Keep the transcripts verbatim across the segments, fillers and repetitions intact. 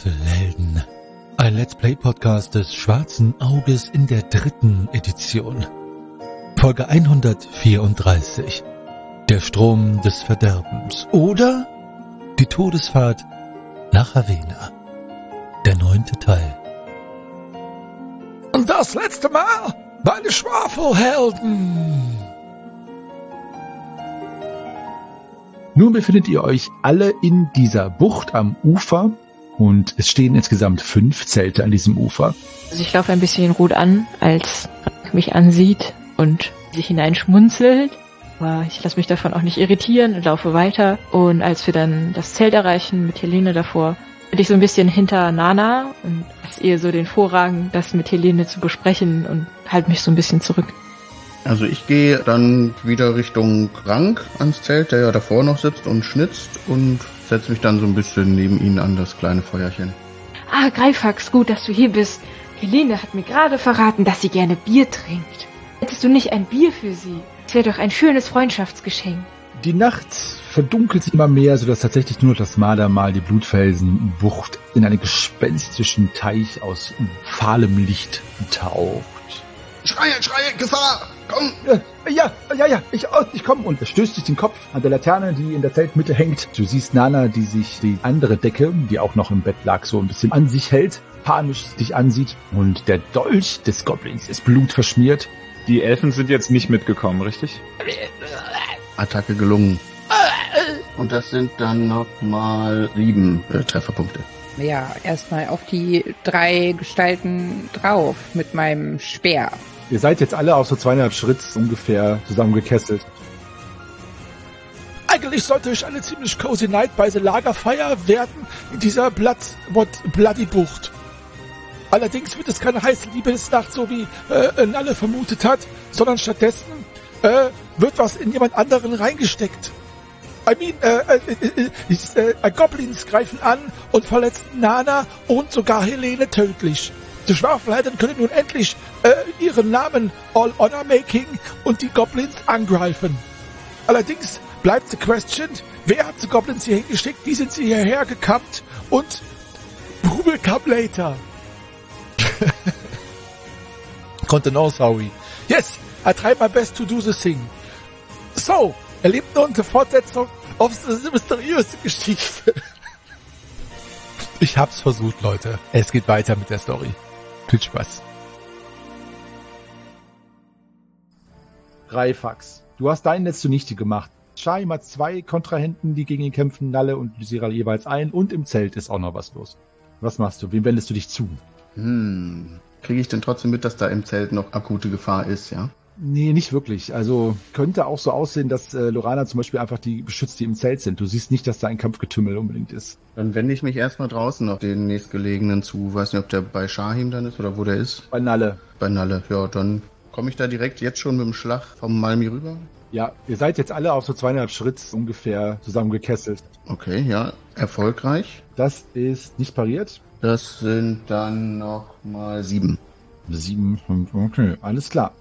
Schwafelhelden. Ein Let's Play Podcast des Schwarzen Auges in der dritten Edition. Folge hundertvierunddreißig. Der Strom des Verderbens. Oder die Todesfahrt nach Ravenna. Der neunte Teil. Und das letzte Mal bei den Schwafelhelden. Nun befindet ihr euch alle in dieser Bucht am Ufer und es stehen insgesamt fünf Zelte an diesem Ufer. Also ich laufe ein bisschen Ruth an, als Frank mich ansieht und sich hineinschmunzelt. Aber ich lasse mich davon auch nicht irritieren und laufe weiter. Und als wir dann das Zelt erreichen mit Helene davor, bin ich so ein bisschen hinter Nana und lasse ihr so den Vorrang, das mit Helene zu besprechen und halte mich so ein bisschen zurück. Also ich gehe dann wieder Richtung Rank ans Zelt, der ja davor noch sitzt und schnitzt, und setze mich dann so ein bisschen neben ihn an das kleine Feuerchen. Ah, Greifax, gut, dass du hier bist. Helene hat mir gerade verraten, dass sie gerne Bier trinkt. Hättest du nicht ein Bier für sie? Das wäre doch ein schönes Freundschaftsgeschenk. Die Nacht verdunkelt sich immer mehr, sodass tatsächlich nur noch das Mardermal die Blutfelsenbucht in einen gespenstischen Teich aus fahlem Licht taucht. Schreie, schreie, Gefahr! Komm! Ja, ja, ja, ich, ich komme. Und er stößt sich den Kopf an der Laterne, die in der Zeltmitte hängt. Du siehst Nana, die sich die andere Decke, die auch noch im Bett lag, so ein bisschen an sich hält, panisch dich ansieht. Und der Dolch des Goblins ist blutverschmiert. Die Elfen sind jetzt nicht mitgekommen, richtig? Attacke gelungen. Und das sind dann nochmal sieben äh, Trefferpunkte. Ja, erstmal auf die drei Gestalten drauf mit meinem Speer. Ihr seid jetzt alle auf so zweieinhalb Schritt ungefähr zusammengekesselt. Eigentlich sollte es eine ziemlich cozy Night bei der Lagerfeier werden in dieser Blood, what, Bloody Bucht. Allerdings wird es keine heiße Liebesnacht, so wie äh, Nalle vermutet hat, sondern stattdessen äh, wird was in jemand anderen reingesteckt. I mean, äh, äh, äh, äh, Goblins greifen an und verletzen Nana und sogar Helene tödlich. Die Schwafelhelden können nun endlich äh, ihren Namen All Honor Making und die Goblins angreifen. Allerdings bleibt the question, wer hat die Goblins hier hingeschickt? Wie sind sie hierher gekammt? Und who will come later? Konnte no sorry. Yes, I try my best to do the thing. So, erlebt nun die Fortsetzung auf diese mysteriöse Geschichte. Ich hab's versucht, Leute. Es geht weiter mit der Story. Viel Spaß. Greifax, du hast dein Netz zunichte gemacht. Shahim hat zwei Kontrahenten, die gegen ihn kämpfen, Nalle und Lysira jeweils ein, und im Zelt ist auch noch was los. Was machst du? Wem wendest du dich zu? Hm. Kriege ich denn trotzdem mit, dass da im Zelt noch akute Gefahr ist, ja? Nee, nicht wirklich. Also könnte auch so aussehen, dass äh, Lorana zum Beispiel einfach die beschützt, die im Zelt sind. Du siehst nicht, dass da ein Kampfgetümmel unbedingt ist. Dann wende ich mich erstmal draußen auf den nächstgelegenen zu. Weiß nicht, ob der bei Shahim dann ist oder wo der ist. Bei Nalle. Bei Nalle, ja. Dann komme ich da direkt jetzt schon mit dem Schlag vom Malmi rüber. Ja, ihr seid jetzt alle auf so zweieinhalb Schritt ungefähr zusammengekesselt. Okay, ja. Erfolgreich. Das ist nicht pariert. Das sind dann noch mal sieben. Sieben, fünf, okay, alles klar.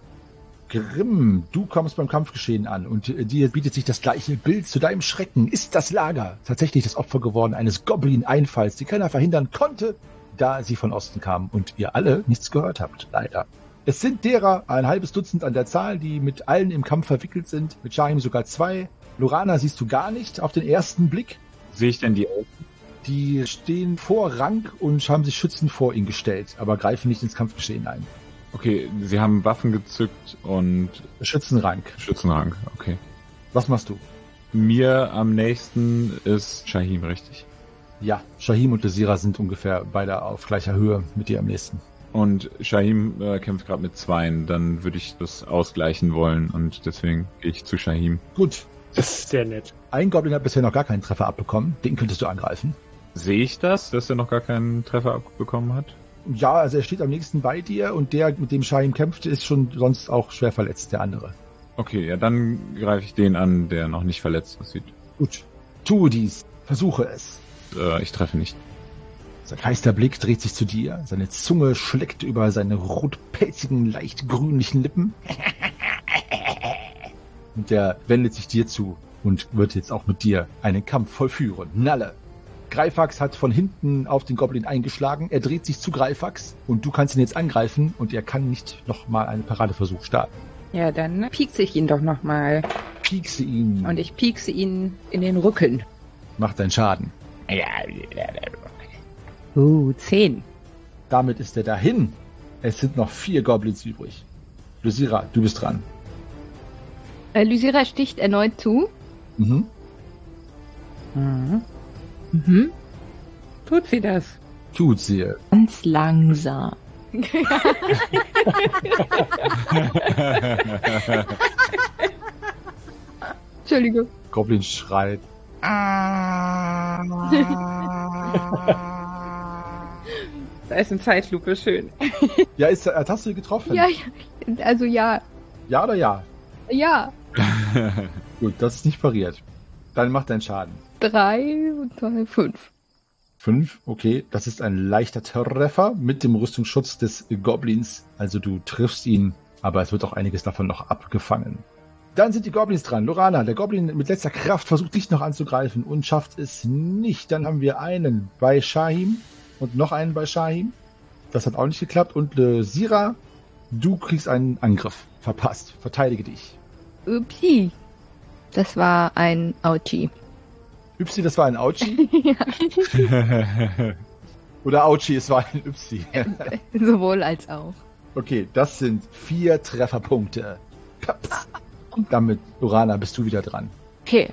Grimm, du kommst beim Kampfgeschehen an und dir bietet sich das gleiche Bild. Zu deinem Schrecken ist das Lager tatsächlich das Opfer geworden eines Goblin-Einfalls, die keiner verhindern konnte, da sie von Osten kamen und ihr alle nichts gehört habt, leider. Es sind derer ein halbes Dutzend an der Zahl, die mit allen im Kampf verwickelt sind, mit Shahim sogar zwei. Lorana siehst du gar nicht auf den ersten Blick. Sehe ich denn die Elfen? Die stehen vor Rank und haben sich schützend vor ihn gestellt, aber greifen nicht ins Kampfgeschehen ein. Okay, sie haben Waffen gezückt und... Schützenrank. Schützenrank, okay. Was machst du? Mir am nächsten ist Shahim, richtig? Ja, Shahim und Lysira sind ungefähr beide auf gleicher Höhe mit dir am nächsten. Und Shahim äh, kämpft gerade mit Zweien, dann würde ich das ausgleichen wollen und deswegen gehe ich zu Shahim. Gut. Das ist sehr nett. Ein Goblin hat bisher noch gar keinen Treffer abbekommen, den könntest du angreifen. Sehe ich das, dass er noch gar keinen Treffer abbekommen hat? Ja, also er steht am nächsten bei dir und der, mit dem Shahim kämpft, ist schon sonst auch schwer verletzt, der andere. Okay, ja, dann greife ich den an, der noch nicht verletzt aussieht. Gut, tue dies, versuche es. Äh, ich treffe nicht. Sein heißer Blick dreht sich zu dir, seine Zunge schlägt über seine rotpelzigen, leicht grünlichen Lippen. Und der wendet sich dir zu und wird jetzt auch mit dir einen Kampf vollführen. Nalle, Greifax hat von hinten auf den Goblin eingeschlagen. Er dreht sich zu Greifax und du kannst ihn jetzt angreifen und er kann nicht nochmal einen Paradeversuch starten. Ja, dann piekse ich ihn doch nochmal. Piekse ihn. Und ich piekse ihn in den Rücken. Mach deinen Schaden. Uh, zehn. Damit ist er dahin. Es sind noch vier Goblins übrig. Lysira, du bist dran. Äh, Lysira sticht erneut zu. Mhm. Mhm. Mhm. Tut sie das? Tut sie. Ganz langsam. Entschuldigung. Goblin schreit. Da ist eine Zeitlupe, schön. Ja, ist, äh, hast du ihn getroffen? Ja, ja, also ja. Ja oder ja? Ja. Gut, das ist nicht pariert. Dann mach deinen Schaden. Drei und zwei, fünf. Fünf, okay. Das ist ein leichter Treffer mit dem Rüstungsschutz des Goblins. Also du triffst ihn, aber es wird auch einiges davon noch abgefangen. Dann sind die Goblins dran. Lorana, der Goblin mit letzter Kraft versucht dich noch anzugreifen und schafft es nicht. Dann haben wir einen bei Shahim und noch einen bei Shahim. Das hat auch nicht geklappt. Und Lysira, du kriegst einen Angriff verpasst. Verteidige dich. Upsi. Das war ein Auchi. Ypsi, das war ein Auchi? Ja. Oder Auchi, es war ein Ypsi. Sowohl als auch. Okay, das sind vier Trefferpunkte. Damit, Lorana, bist du wieder dran. Okay.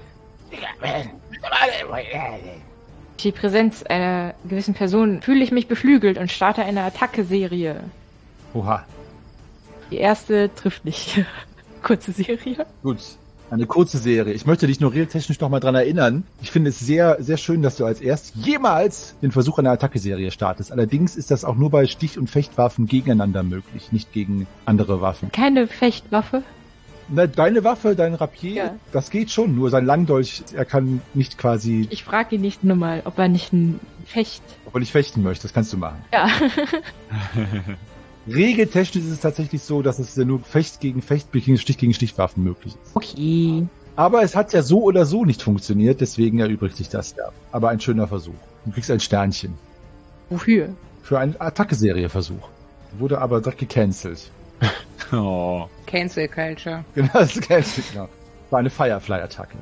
Die Präsenz einer gewissen Person fühle ich mich beflügelt und starte eine Attacke-Serie. Oha. Die erste trifft nicht. Kurze Serie. Gut. Eine kurze Serie. Ich möchte dich nur regeltechnisch noch mal dran erinnern. Ich finde es sehr, sehr schön, dass du als erst jemals den Versuch einer Attacke-Serie startest. Allerdings ist das auch nur bei Stich- und Fechtwaffen gegeneinander möglich, nicht gegen andere Waffen. Keine Fechtwaffe. Na, deine Waffe, dein Rapier, Ja. das geht schon. Nur sein Langdolch, er kann nicht quasi, Ich frage ihn nicht nur mal, ob er nicht ein Fecht... obwohl ich fechten möchte, das kannst du machen. Ja. Regeltechnisch ist es tatsächlich so, dass es ja nur Fecht gegen Fecht, gegen Stich gegen Stichwaffen möglich ist. Okay. Aber es hat ja so oder so nicht funktioniert, deswegen erübrigt sich das ja. Aber ein schöner Versuch. Du kriegst ein Sternchen. Wofür? Für einen Attacke-Serie-Versuch. Wurde aber direkt gecancelt. Oh. Cancel Culture. Genau, das ist gecancelt, genau. War eine Firefly-Attacke.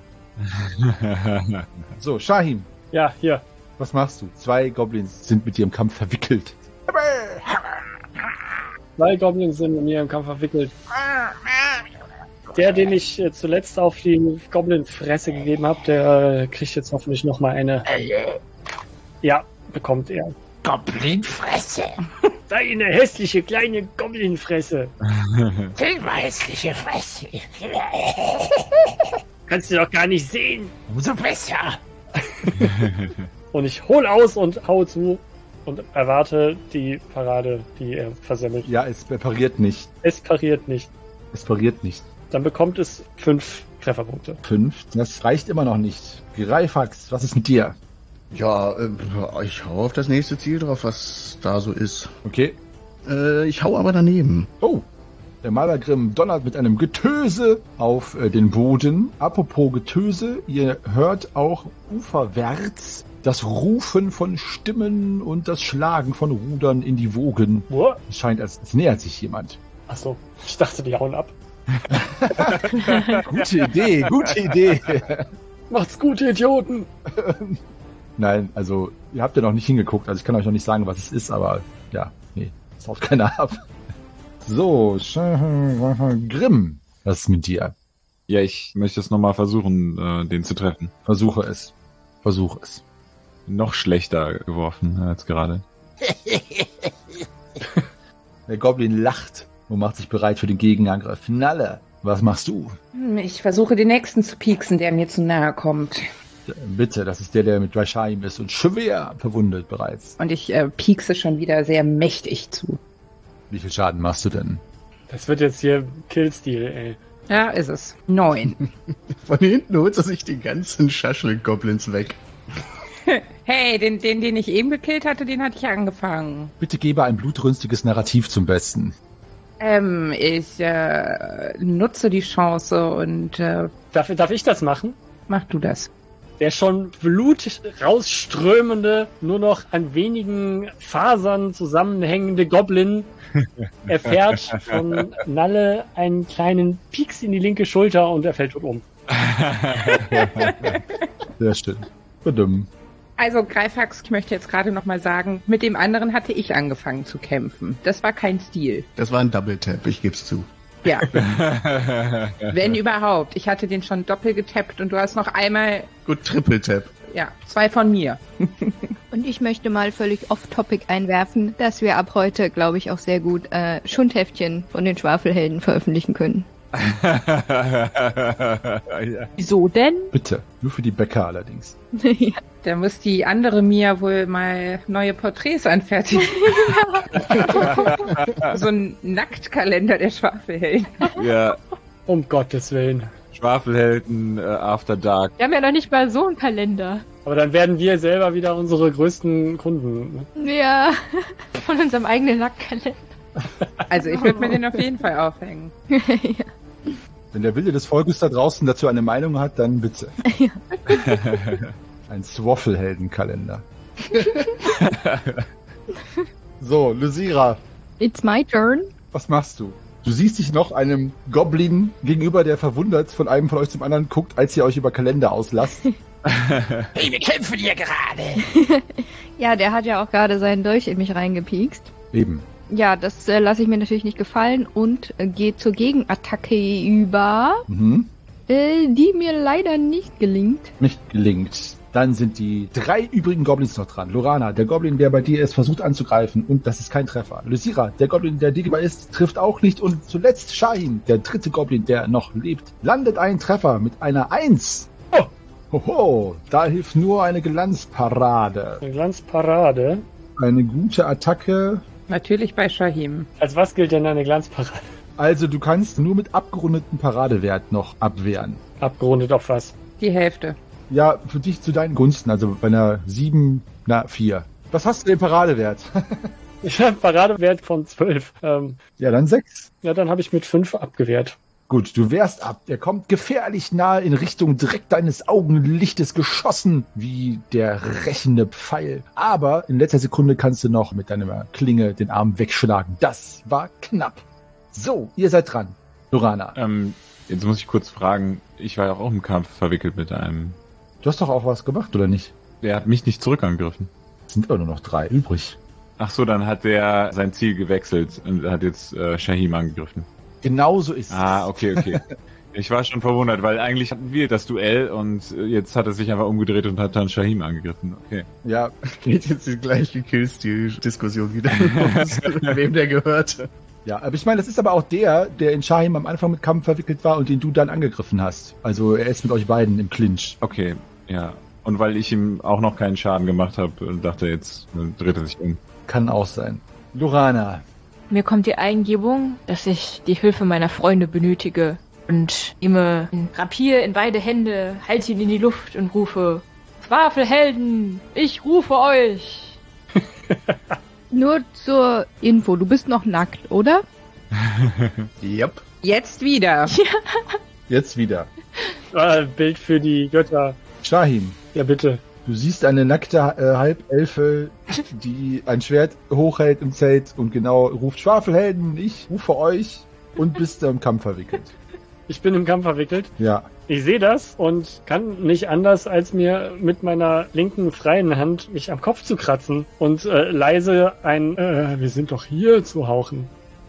So, Shahim, Ja, hier. was machst du? Zwei Goblins sind mit dir im Kampf verwickelt. Zwei Goblins sind mit mir im Kampf verwickelt. Der, den ich äh, zuletzt auf die Goblin-Fresse gegeben habe, der äh, kriegt jetzt hoffentlich noch mal eine. Ja, bekommt er. Goblinfresse. Deine hässliche kleine Goblin-Fresse. Silber hässliche Fresse. Kannst du doch gar nicht sehen. Umso besser. Und ich hol aus und hau zu und erwarte die Parade, die er versemmelt. Ja, es pariert nicht. Es pariert nicht. Es pariert nicht. Dann bekommt es fünf Trefferpunkte. Fünf. Das reicht immer noch nicht. Greifax, was ist mit dir? Ja, äh, ich hau auf das nächste Ziel drauf, was da so ist. Okay. Äh, ich hau aber daneben. Oh. Der Malergrimm donnert mit einem Getöse auf äh, den Boden. Apropos Getöse, ihr hört auch uferwärts das Rufen von Stimmen und das Schlagen von Rudern in die Wogen. Wo? Es scheint, als es nähert sich jemand. Achso, ich dachte, die hauen ab. Gute Idee, gute Idee. Macht's gut, ihr Idioten! Nein, also ihr habt ja noch nicht hingeguckt, also ich kann euch noch nicht sagen, was es ist, aber ja, nee, es haut keiner ab. So, Grimm, was ist mit dir? Ja, ich möchte es nochmal versuchen, äh, den zu treffen. Versuche es. Versuche es. Noch schlechter geworfen als gerade. Der Goblin lacht und macht sich bereit für den Gegenangriff. Nalle, was machst du? Ich versuche den nächsten zu pieksen, der mir zu nahe kommt. Bitte, das ist der, der mit Drashaim ist und schwer verwundet bereits. Und ich äh, piekse schon wieder sehr mächtig zu. Wie viel Schaden machst du denn? Das wird jetzt hier Killstil, ey. Ja, ist es. Neun. Von hinten holt er sich die ganzen Schaschlik-Goblins weg. Hey, den, den, den ich eben gekillt hatte, den hatte ich angefangen. Bitte gebe ein blutrünstiges Narrativ zum Besten. Ähm, ich äh, nutze die Chance und äh, Darf, darf ich das machen? mach du das. der schon Blut rausströmende, nur noch an wenigen Fasern zusammenhängende Goblin erfährt von Nalle einen kleinen Pieks in die linke Schulter und er fällt tot um. Sehr schön. Bedummen. Also Greifax, ich möchte jetzt gerade nochmal sagen, mit dem anderen hatte ich angefangen zu kämpfen. Das war kein Stil. Das war ein Double Tap, ich geb's zu. Ja. Wenn überhaupt. Ich hatte den schon doppelt getappt und du hast noch einmal... Gut, Triple Tap. Ja, zwei von mir. Und ich möchte mal völlig off-topic einwerfen, dass wir ab heute, glaube ich, auch sehr gut äh, Schundheftchen von den Schwafelhelden veröffentlichen können. Ja. Wieso denn? Bitte. Nur für die Bäcker allerdings. Ja. Da muss die andere Mia wohl mal neue Porträts anfertigen. So ein Nacktkalender der Schwafelhelden. Ja, Um Gottes Willen. Schwafelhelden, äh, After Dark. Wir haben ja noch nicht mal so einen Kalender. Aber dann werden wir selber wieder unsere größten Kunden. Ja. Von unserem eigenen Lackkalender. Also ich würde mir den auf jeden Fall aufhängen. Ja. Wenn der Wille des Volkes da draußen dazu eine Meinung hat, dann bitte. Ja. Ein Swaffle-Heldenkalender. So, Lysira, It's my turn. was machst du? Du siehst dich noch einem Goblin gegenüber, der verwundert von einem von euch zum anderen guckt, als ihr euch über Kalender auslasst. Hey, wir kämpfen hier gerade. Ja, der hat ja auch gerade seinen Dolch in mich reingepiekst. Eben. Ja, das äh, lasse ich mir natürlich nicht gefallen und äh, gehe zur Gegenattacke über, Mhm. äh, die mir leider nicht gelingt. Nicht gelingt. Dann sind die drei übrigen Goblins noch dran. Lorana, der Goblin, der bei dir ist, versucht anzugreifen und das ist kein Treffer. Lysira, der Goblin, der dir gegenüber ist, trifft auch nicht. Und zuletzt Shahin, der dritte Goblin, der noch lebt, landet einen Treffer mit einer Eins. Oh. Hoho, da hilft nur eine Glanzparade. Eine Glanzparade. Eine gute Attacke. Natürlich bei Shahim. Als was gilt denn eine Glanzparade? Also du kannst nur mit abgerundeten Paradewert noch abwehren. Abgerundet auf was? Die Hälfte. Ja, für dich zu deinen Gunsten, also bei einer sieben, na vier. Was hast du den Paradewert? Ich habe einen Paradewert von zwölf. Ähm, Ja, dann sechs. ja, dann habe ich mit fünf abgewehrt. Gut, du wehrst ab. Er kommt gefährlich nahe in Richtung direkt deines Augenlichtes geschossen, wie der rächende Pfeil. Aber in letzter Sekunde kannst du noch mit deiner Klinge den Arm wegschlagen. Das war knapp. So, ihr seid dran. Lorana, Ähm, jetzt muss ich kurz fragen, ich war ja auch im Kampf verwickelt mit einem. du hast doch auch was gemacht, oder nicht? Der hat mich nicht zurück angegriffen. Es sind aber nur noch drei übrig. Ach so, dann hat der sein Ziel gewechselt und hat jetzt äh, Shahim angegriffen. Genauso ist es. Ah, okay, okay. Ich war schon verwundert, weil eigentlich hatten wir das Duell und jetzt hat er sich einfach umgedreht und hat dann Shahim angegriffen. Okay. Ja, Geht jetzt die gleiche Killstil-Diskussion wieder los, wem der gehört. ja, aber ich meine, das ist aber auch der, der in Shahim am Anfang mit Kampf verwickelt war und den du dann angegriffen hast. Also er ist mit euch beiden im Clinch. Okay, ja. Und weil ich ihm auch noch keinen Schaden gemacht habe, dachte er jetzt, dreht er sich um. Kann auch sein. Lorana, Mir kommt die Eingebung, dass ich die Hilfe meiner Freunde benötige und nehme ein Rapier in beide Hände, halte ihn in die Luft und rufe: Schwafelhelden, ich rufe euch! Nur zur Info, du bist noch nackt, oder? Yep. Jetzt wieder. jetzt wieder. Ah, Bild für die Götter. Shahim, Ja, bitte. du siehst eine nackte äh, Halbelfe, die ein Schwert hochhält im Zelt und genau ruft: Schwafelhelden, ich rufe euch, und bist im Kampf verwickelt. Ich bin im Kampf verwickelt. Ja, Ich sehe das und kann nicht anders, als mir mit meiner linken freien Hand mich am Kopf zu kratzen und äh, leise ein äh, wir sind doch hier zu hauchen.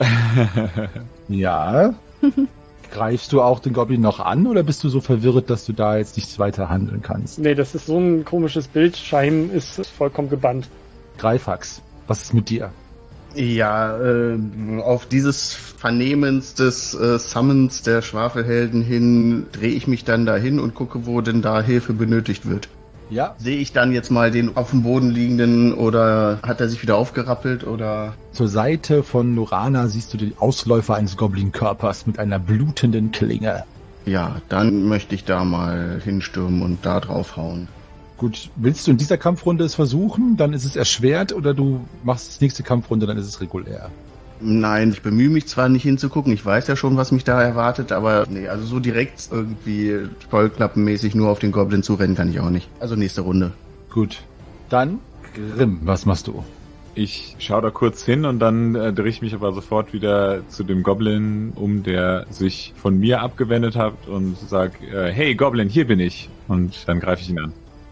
ja. Greifst du auch den Goblin noch an oder bist du so verwirrt, dass du da jetzt nichts weiter handeln kannst? Nee, das ist so ein komisches Bild. Shahim ist vollkommen gebannt. Greifax, was ist mit dir? Ja, äh, auf dieses Vernehmens des äh, Summons der Schwafelhelden hin drehe ich mich dann dahin und gucke, wo denn da Hilfe benötigt wird. Ja, Sehe ich dann jetzt mal den auf dem Boden liegenden oder hat er sich wieder aufgerappelt oder... zur Seite von Lorana siehst du den Ausläufer eines Goblin-Körpers mit einer blutenden Klinge. Ja, dann möchte ich da mal hinstürmen und da drauf hauen. Gut, willst du in dieser Kampfrunde es versuchen? Dann ist es erschwert, oder du machst das nächste Kampfrunde, dann ist es regulär. Nein, ich bemühe mich zwar nicht hinzugucken, ich weiß ja schon, was mich da erwartet, aber nee, also so direkt irgendwie vollklappenmäßig nur auf den Goblin zurennen kann ich auch nicht. Also nächste Runde. Gut. Dann, Grimm, was machst du? Ich schaue da kurz hin und dann äh, drehe ich mich aber sofort wieder zu dem Goblin um, der sich von mir abgewendet hat und sag, äh, hey Goblin, hier bin ich. Und dann greife ich ihn an.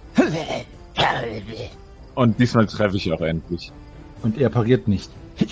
Und diesmal treffe ich auch endlich. Und er pariert nicht.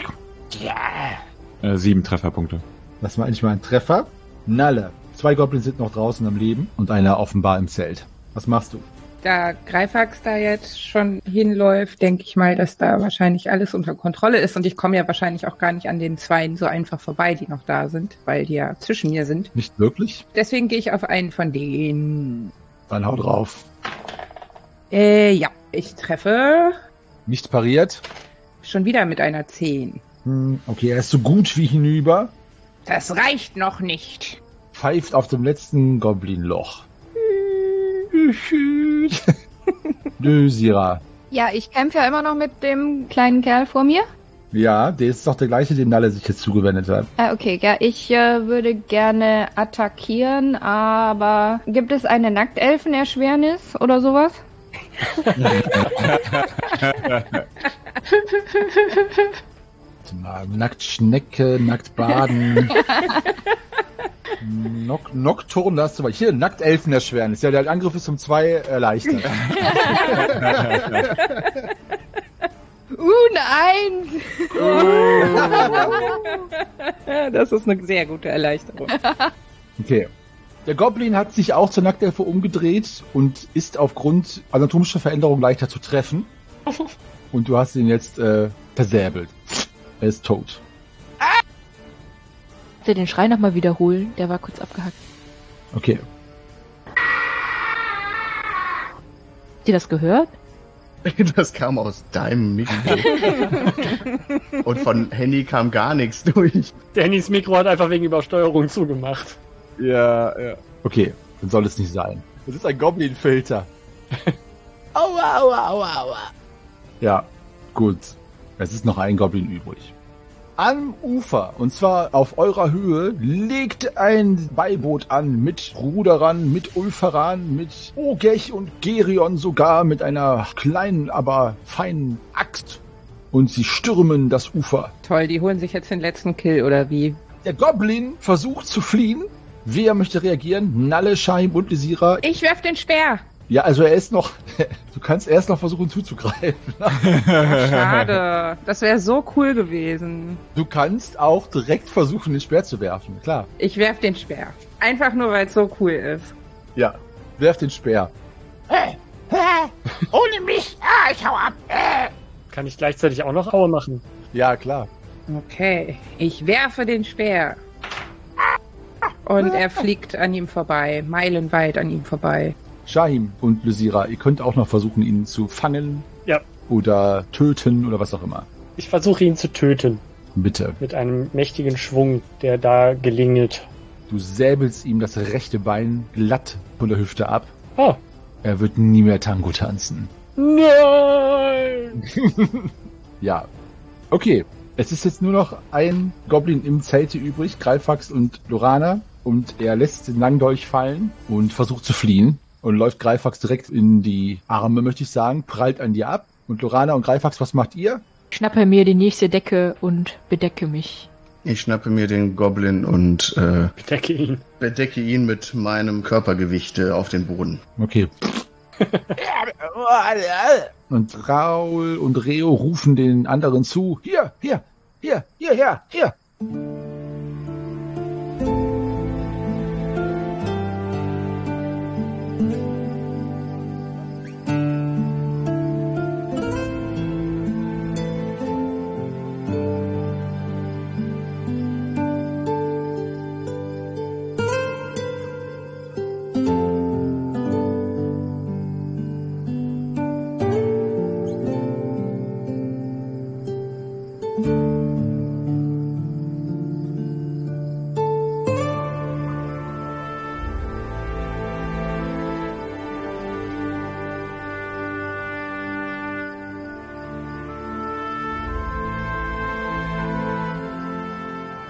Äh, sieben Trefferpunkte. Das war eigentlich mal ein Treffer. Nalle. Zwei Goblins sind noch draußen am Leben und einer offenbar im Zelt. Was machst du? Da Greifax da jetzt schon hinläuft, denke ich mal, dass da wahrscheinlich alles unter Kontrolle ist. Und ich komme ja wahrscheinlich auch gar nicht an den Zweien so einfach vorbei, die noch da sind, weil die ja zwischen mir sind. Nicht wirklich? Deswegen gehe ich auf einen von denen. Dann hau drauf. Äh, ja. Ich treffe Nicht pariert. schon wieder mit einer zehn. Hm, okay, er ist so gut wie hinüber. Das reicht noch nicht. Pfeift auf dem letzten Goblin-Loch. Lysira. Ja, ich kämpfe ja immer noch mit dem kleinen Kerl vor mir. Ja, der ist doch der gleiche, dem Nalle sich jetzt zugewendet hat. Ah, okay, ja, ich äh, würde gerne attackieren, aber gibt es eine Nacktelfenerschwernis oder sowas? Nackt Schnecke, nackt Baden. Nock, Nocturne, da hast du mal. Hier, Nacktelfenerschwernis. Ja, der Angriff ist um zwei erleichtert. Uh, eine Eins! Das ist eine sehr gute Erleichterung. Okay. Der Goblin hat sich auch zur Nacktelfe umgedreht und ist aufgrund anatomischer Veränderung leichter zu treffen. Und du hast ihn jetzt äh, versäbelt. Er ist tot. Kannst du den Schrei nochmal wiederholen? Der war kurz abgehackt. Okay. Habt ihr das gehört? Das kam aus deinem Mikro. Und von Henny kam gar nichts durch. Dannys Mikro hat einfach wegen Übersteuerung zugemacht. Ja, ja. Okay, dann soll es nicht sein. Das ist ein Goblin-Filter. Aua, aua, aua, aua. Ja, gut. Es ist noch ein Goblin übrig. Am Ufer, und zwar auf eurer Höhe, legt ein Beiboot an mit Ruderern, mit Ulferan, mit Ogech und Gerion sogar mit einer kleinen, aber feinen Axt. Und sie stürmen das Ufer. Toll, die holen sich jetzt den letzten Kill, oder wie? Der Goblin versucht zu fliehen. Wer möchte reagieren? Nalle, Scheim und Lysira. Ich werf den Speer. Ja, also er ist noch... Du kannst erst noch versuchen zuzugreifen. Schade. Das wäre so cool gewesen. Du kannst auch direkt versuchen, den Speer zu werfen, klar. Ich werf den Speer. Einfach nur, weil es so cool ist. Ja, werf den Speer. Äh, äh, ohne mich. Ah, ich hau ab. Äh. Kann ich gleichzeitig auch noch Aue machen? Ja, klar. Okay, ich werfe den Speer. Und er fliegt an ihm vorbei, meilenweit an ihm vorbei. Shahim und Lysira, ihr könnt auch noch versuchen, ihn zu fangen. Ja. Oder töten oder was auch immer. Ich versuche ihn zu töten. Bitte. Mit einem mächtigen Schwung, der da gelingelt. Du säbelst ihm das rechte Bein glatt von der Hüfte ab. Oh. Er wird nie mehr Tango tanzen. Nein! Ja. Okay. Es ist jetzt nur noch ein Goblin im Zelte übrig, Greifax und Lorana. Und er lässt den Langdolch fallen und versucht zu fliehen. Und läuft Greifax direkt in die Arme, möchte ich sagen, prallt an dir ab. Und Lorana und Greifax, was macht ihr? Schnappe mir die nächste Decke und bedecke mich. Ich schnappe mir den Goblin und äh, Bedecke ihn. bedecke ihn mit meinem Körpergewicht äh, auf den Boden. Okay. Und Raul und Reo rufen den anderen zu. Hier, hier, hier, hierher, hier.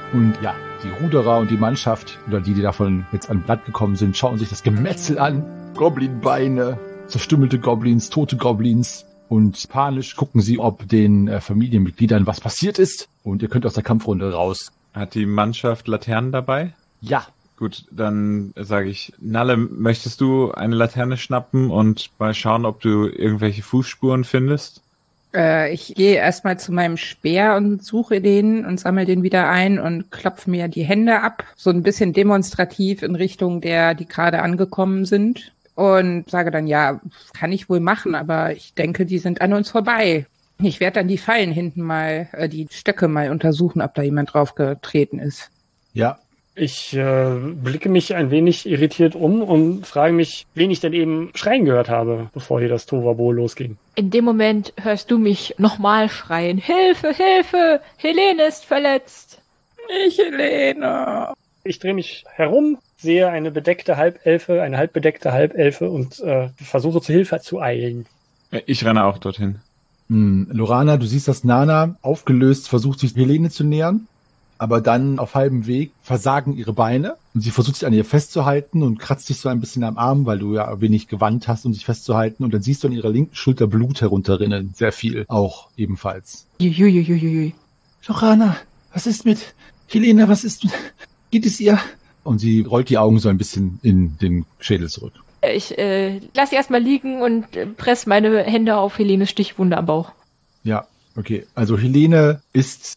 Und ja, die Ruderer und die Mannschaft, oder die, die davon jetzt an Land gekommen sind, schauen sich das Gemetzel an. Goblinbeine, zerstümmelte Goblins, tote Goblins. Und panisch gucken sie, ob den äh, Familienmitgliedern was passiert ist. Und ihr könnt aus der Kampfrunde raus. Hat die Mannschaft Laternen dabei? Ja. Gut, dann sage ich, Nalle, möchtest du eine Laterne schnappen und mal schauen, ob du irgendwelche Fußspuren findest? Äh, ich gehe erstmal zu meinem Speer und suche den und sammle den wieder ein und klopfe mir die Hände ab. So ein bisschen demonstrativ in Richtung der, die gerade angekommen sind. Und sage dann, ja, kann ich wohl machen, aber ich denke, die sind an uns vorbei. Ich werde dann die Fallen hinten mal, äh, die Stöcke mal untersuchen, ob da jemand drauf getreten ist. Ja. Ich äh, blicke mich ein wenig irritiert um und frage mich, wen ich denn eben schreien gehört habe, bevor hier das Tovabo losging. In dem Moment hörst du mich nochmal schreien. Hilfe, Hilfe, Helene ist verletzt. Nicht Helene. Ich drehe mich herum, sehe eine bedeckte Halbelfe, eine halbbedeckte Halbelfe und äh, versuche zur Hilfe zu eilen. Ich renne auch dorthin. Hm, Lorana, du siehst, dass Nana aufgelöst versucht, sich Helene zu nähern, aber dann auf halbem Weg versagen ihre Beine und sie versucht sich an ihr festzuhalten und kratzt sich so ein bisschen am Arm, weil du ja wenig Gewand hast, um sich festzuhalten, und dann siehst du an ihrer linken Schulter Blut herunterrinnen, sehr viel auch ebenfalls. Juiuiuiui. Lorana, was ist mit Helene, was ist mit... Geht es ihr? Und sie rollt die Augen so ein bisschen in den Schädel zurück. Ich äh, lass sie erstmal liegen und äh, presse meine Hände auf Helenes Stichwunde am Bauch. Ja, okay. Also Helene ist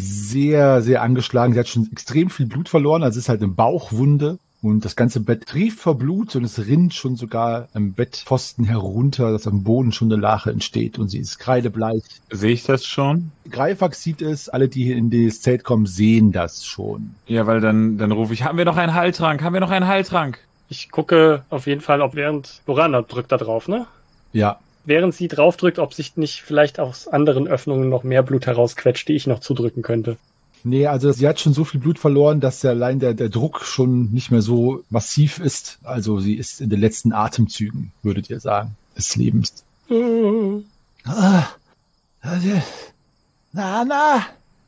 sehr, sehr angeschlagen. Sie hat schon extrem viel Blut verloren. Also es ist halt eine Bauchwunde. Und das ganze Bett trieft vor Blut und es rinnt schon sogar am Bettpfosten herunter, dass am Boden schon eine Lache entsteht. Und sie ist kreidebleich. Sehe ich das schon? Greifax sieht es. Alle, die hier in das Zelt kommen, sehen das schon. Ja, weil dann, dann rufe ich, haben wir noch einen Heiltrank? Haben wir noch einen Heiltrank? Ich gucke auf jeden Fall, ob während Lorana drückt da drauf, ne? Ja. Während sie drauf drückt, ob sich nicht vielleicht aus anderen Öffnungen noch mehr Blut herausquetscht, die ich noch zudrücken könnte. Nee, also sie hat schon so viel Blut verloren, dass ja allein der, der Druck schon nicht mehr so massiv ist. Also sie ist in den letzten Atemzügen, würdet ihr sagen, des Lebens. Ah, Nana!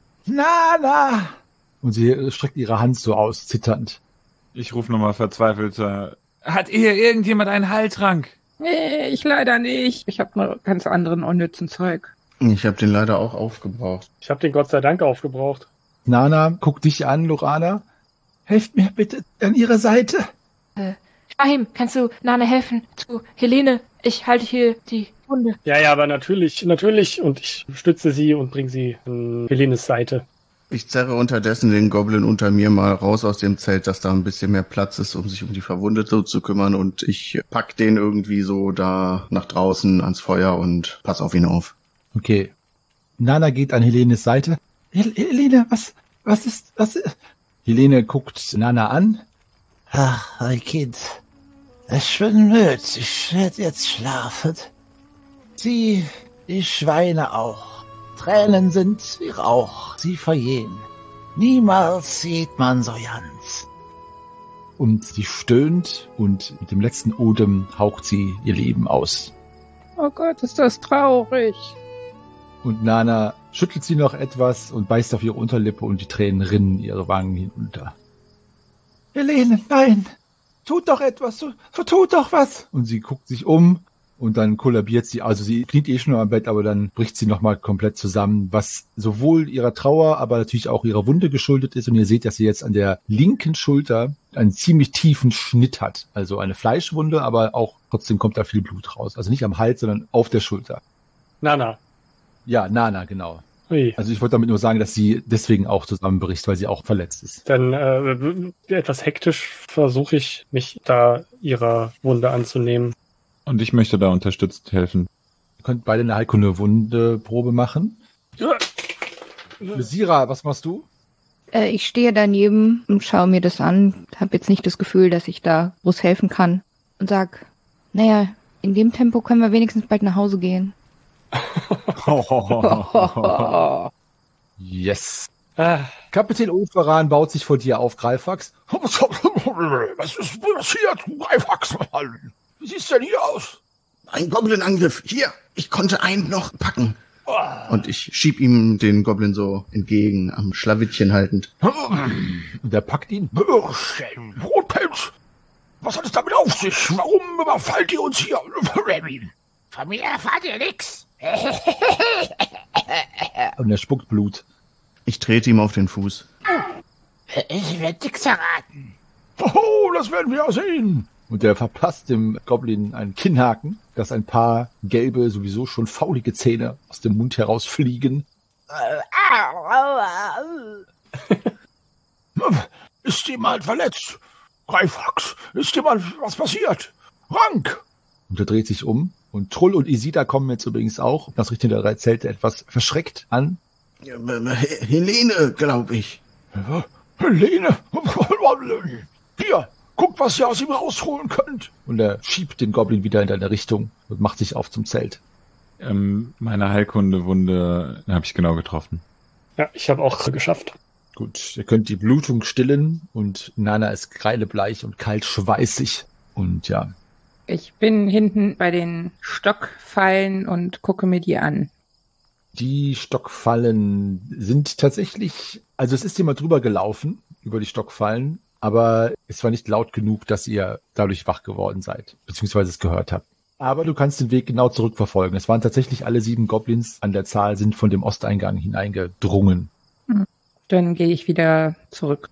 Nana! Und sie streckt ihre Hand so aus, zitternd. Ich rufe nochmal verzweifelt. Äh, hat hier irgendjemand einen Heiltrank? Nee, ich leider nicht. Ich habe nur ganz anderen unnützen Zeug. Ich habe den leider auch aufgebraucht. Ich habe den Gott sei Dank aufgebraucht. Nana, guck dich an, Lorana. Helft mir bitte an ihrer Seite. Äh, Shahim, kannst du Nana helfen? Zu Helene, ich halte hier die Wunde. Ja, ja, aber natürlich, natürlich. Und ich stütze sie und bringe sie an Helenes Seite. Ich zerre unterdessen den Goblin unter mir mal raus aus dem Zelt, dass da ein bisschen mehr Platz ist, um sich um die Verwundete zu kümmern. Und ich pack den irgendwie so da nach draußen ans Feuer und pass auf ihn auf. Okay. Nana geht an Helenes Seite. Hel- Helene, was, was ist, was ist? Helene guckt Nana an. Ach, mein Kind. Ich bin müde. Ich werde jetzt schlafen. Sie, die Schweine auch. Tränen sind wie Rauch. Sie vergehen. Niemals sieht man so ganz. Und sie stöhnt und mit dem letzten Odem haucht sie ihr Leben aus. Oh Gott, ist das traurig. Und Nana schüttelt sie noch etwas und beißt auf ihre Unterlippe und die Tränen rinnen ihre Wangen hinunter. Helene, nein! Tut doch etwas! So, so tut doch was! Und sie guckt sich um und dann kollabiert sie. Also sie kniet eh schon am Bett, aber dann bricht sie nochmal komplett zusammen, was sowohl ihrer Trauer, aber natürlich auch ihrer Wunde geschuldet ist. Und ihr seht, dass sie jetzt an der linken Schulter einen ziemlich tiefen Schnitt hat. Also eine Fleischwunde, aber auch trotzdem kommt da viel Blut raus. Also nicht am Hals, sondern auf der Schulter. Nana. Ja, Nana, genau. Ui. Also ich wollte damit nur sagen, dass sie deswegen auch zusammenbricht, weil sie auch verletzt ist. Dann äh, etwas hektisch versuche ich, mich da ihrer Wunde anzunehmen. Und ich möchte da unterstützend helfen. Ihr könnt beide eine Heilkunde-Wunde-Probe machen. Ja. Sira, was machst du? Äh, ich stehe daneben und schaue mir das an. Habe jetzt nicht das Gefühl, dass ich da groß helfen kann. Und sag, naja, in dem Tempo können wir wenigstens bald nach Hause gehen. Yes. Ah. Kapitän Ulferan baut sich vor dir auf, Greifax. Was ist das hier, du Greifax? Wie sieht's denn hier aus? Ein Goblin-Angriff. Hier, ich konnte einen noch packen. Und ich schieb ihm den Goblin so entgegen, am Schlawittchen haltend. Und der packt ihn. Bürschchen, Rotpelz, was hat es damit auf sich? Warum überfallt ihr uns hier? Von mir erfahrt ihr nix. Und er spuckt Blut. Ich trete ihm auf den Fuß. Ich werde nix verraten. Oh, das werden wir ja sehen. Und er verpasst dem Goblin einen Kinnhaken, dass ein paar gelbe, sowieso schon faulige Zähne aus dem Mund herausfliegen. Ist jemand verletzt? Greifax, ist jemand was passiert? Rank! Und er dreht sich um. Und Trull und Isida kommen jetzt übrigens auch, das Richten der drei Zelte, etwas verschreckt an. Helene, glaube ich. Helene? Hier, guckt, was ihr aus ihm rausholen könnt. Und er schiebt den Goblin wieder in deine Richtung und macht sich auf zum Zelt. Ähm, meine Heilkunde-Wunde habe ich genau getroffen. Ja, ich habe auch geschafft. Gut, ihr könnt die Blutung stillen und Nana ist kreidebleich und kalt schweißig. Und ja. Ich bin hinten bei den Stockfallen und gucke mir die an. Die Stockfallen sind tatsächlich, also es ist jemand drüber gelaufen, über die Stockfallen, aber es war nicht laut genug, dass ihr dadurch wach geworden seid, beziehungsweise es gehört habt. Aber du kannst den Weg genau zurückverfolgen. Es waren tatsächlich alle sieben Goblins an der Zahl, sind von dem Osteingang hineingedrungen. Dann gehe ich wieder zurück.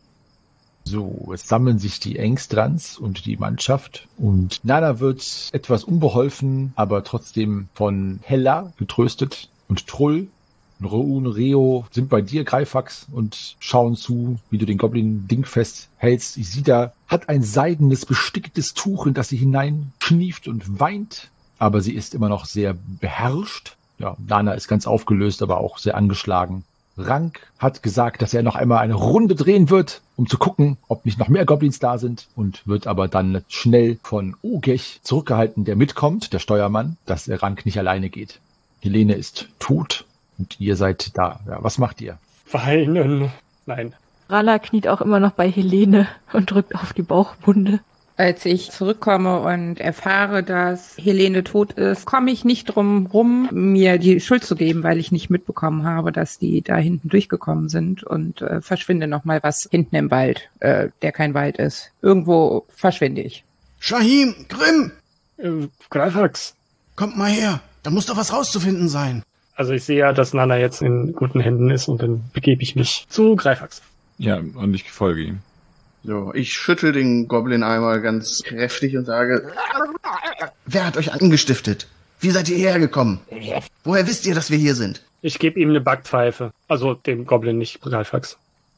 So, es sammeln sich die Engstrans und die Mannschaft und Nana wird etwas unbeholfen, aber trotzdem von Hella getröstet und Trull und Roun, Reo sind bei dir, Greifax, und schauen zu, wie du den Goblin dingfest hältst. Isida hat ein seidenes, besticktes Tuch, in das sie hineinknieft und weint, aber sie ist immer noch sehr beherrscht. Ja, Nana ist ganz aufgelöst, aber auch sehr angeschlagen. Rank hat gesagt, dass er noch einmal eine Runde drehen wird, um zu gucken, ob nicht noch mehr Goblins da sind, und wird aber dann schnell von Ogech zurückgehalten, der mitkommt, der Steuermann, dass der Rank nicht alleine geht. Helene ist tot und ihr seid da. Ja, was macht ihr? Weinen. Nein. Rana kniet auch immer noch bei Helene und drückt auf die Bauchwunde. Als ich zurückkomme und erfahre, dass Helene tot ist, komme ich nicht drum rum, mir die Schuld zu geben, weil ich nicht mitbekommen habe, dass die da hinten durchgekommen sind, und äh, verschwinde nochmal was hinten im Wald, äh, der kein Wald ist. Irgendwo verschwinde ich. Shahim, Grimm! Äh, Greifax. Kommt mal her, da muss doch was rauszufinden sein. Also ich sehe ja, dass Nana jetzt in guten Händen ist, und dann begebe ich mich zu Greifax. Ja, und ich folge ihm. So, ich schüttel den Goblin einmal ganz kräftig und sage, wer hat euch angestiftet? Wie seid ihr hierher gekommen? Woher wisst ihr, dass wir hier sind? Ich gebe ihm eine Backpfeife. Also dem Goblin, nicht Greifax.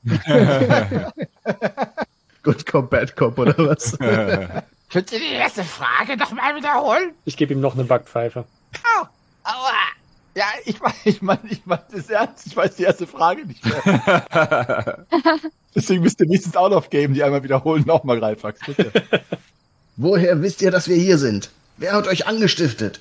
Good Cop, Bad Cop oder was? Könnt ihr die erste Frage noch mal wiederholen? Ich gebe ihm noch eine Backpfeife. Au, aua. Ja, ich meine, ich meine, ich meine das ernst. Ich weiß die erste Frage nicht mehr. Deswegen müsst ihr wenigstens auch noch geben, die einmal wiederholen. Nochmal, Greifax, bitte. Woher wisst ihr, dass wir hier sind? Wer hat euch angestiftet?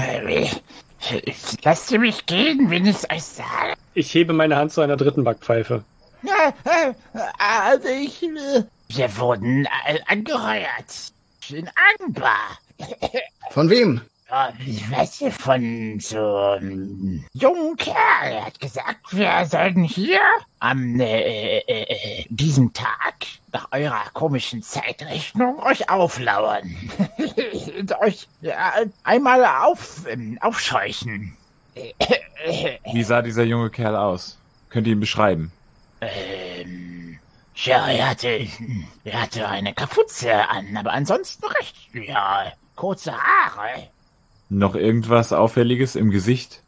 Lasst ihr mich gehen, wenn ich euch sage. Ich hebe meine Hand zu einer dritten Backpfeife. Also ich... Wir wurden angeheuert. In Anbar. Von wem? Ja, ich weiß nicht, von so einem jungen Kerl. Er hat gesagt, wir sollten hier am äh, äh, diesem Tag nach eurer komischen Zeitrechnung euch auflauern. Und euch ja, einmal auf, ähm, aufscheuchen. Wie sah dieser junge Kerl aus? Könnt ihr ihn beschreiben? Ähm, ja, er hatte, er hatte eine Kapuze an, aber ansonsten recht, ja, kurze Haare. Noch irgendwas Auffälliges im Gesicht?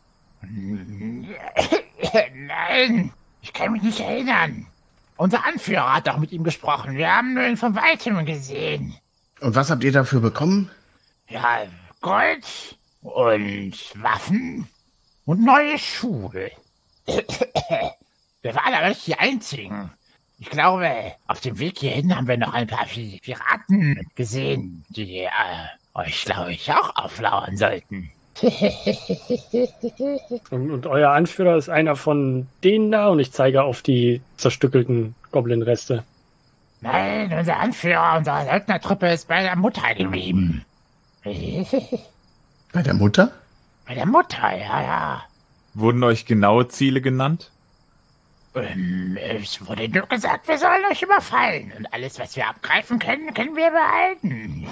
Nein, ich kann mich nicht erinnern. Unser Anführer hat doch mit ihm gesprochen. Wir haben nur ihn von Weitem gesehen. Und was habt ihr dafür bekommen? Ja, Gold und Waffen und neue Schuhe. Wir waren aber nicht die Einzigen. Ich glaube, auf dem Weg hierhin haben wir noch ein paar Piraten gesehen, die äh, euch, glaube ich, auch auflauern sollten. und, und euer Anführer ist einer von denen da, und ich zeige auf die zerstückelten Goblin-Reste. Nein, unser Anführer unserer Söldnertruppe ist bei der Mutter geblieben. Bei der Mutter? Bei der Mutter, ja, ja. Wurden euch genaue Ziele genannt? Ähm, es wurde nur gesagt, wir sollen euch überfallen. Und alles, was wir abgreifen können, können wir behalten.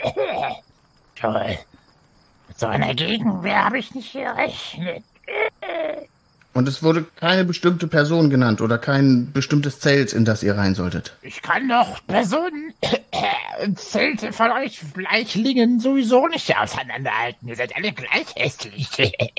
Toll. Mit so einer Gegenwehr habe ich nicht gerechnet. Und es wurde keine bestimmte Person genannt oder kein bestimmtes Zelt, in das ihr rein solltet. Ich kann doch Personen und Zelte von euch Bleichlingen sowieso nicht auseinanderhalten. Ihr seid alle gleich hässlich.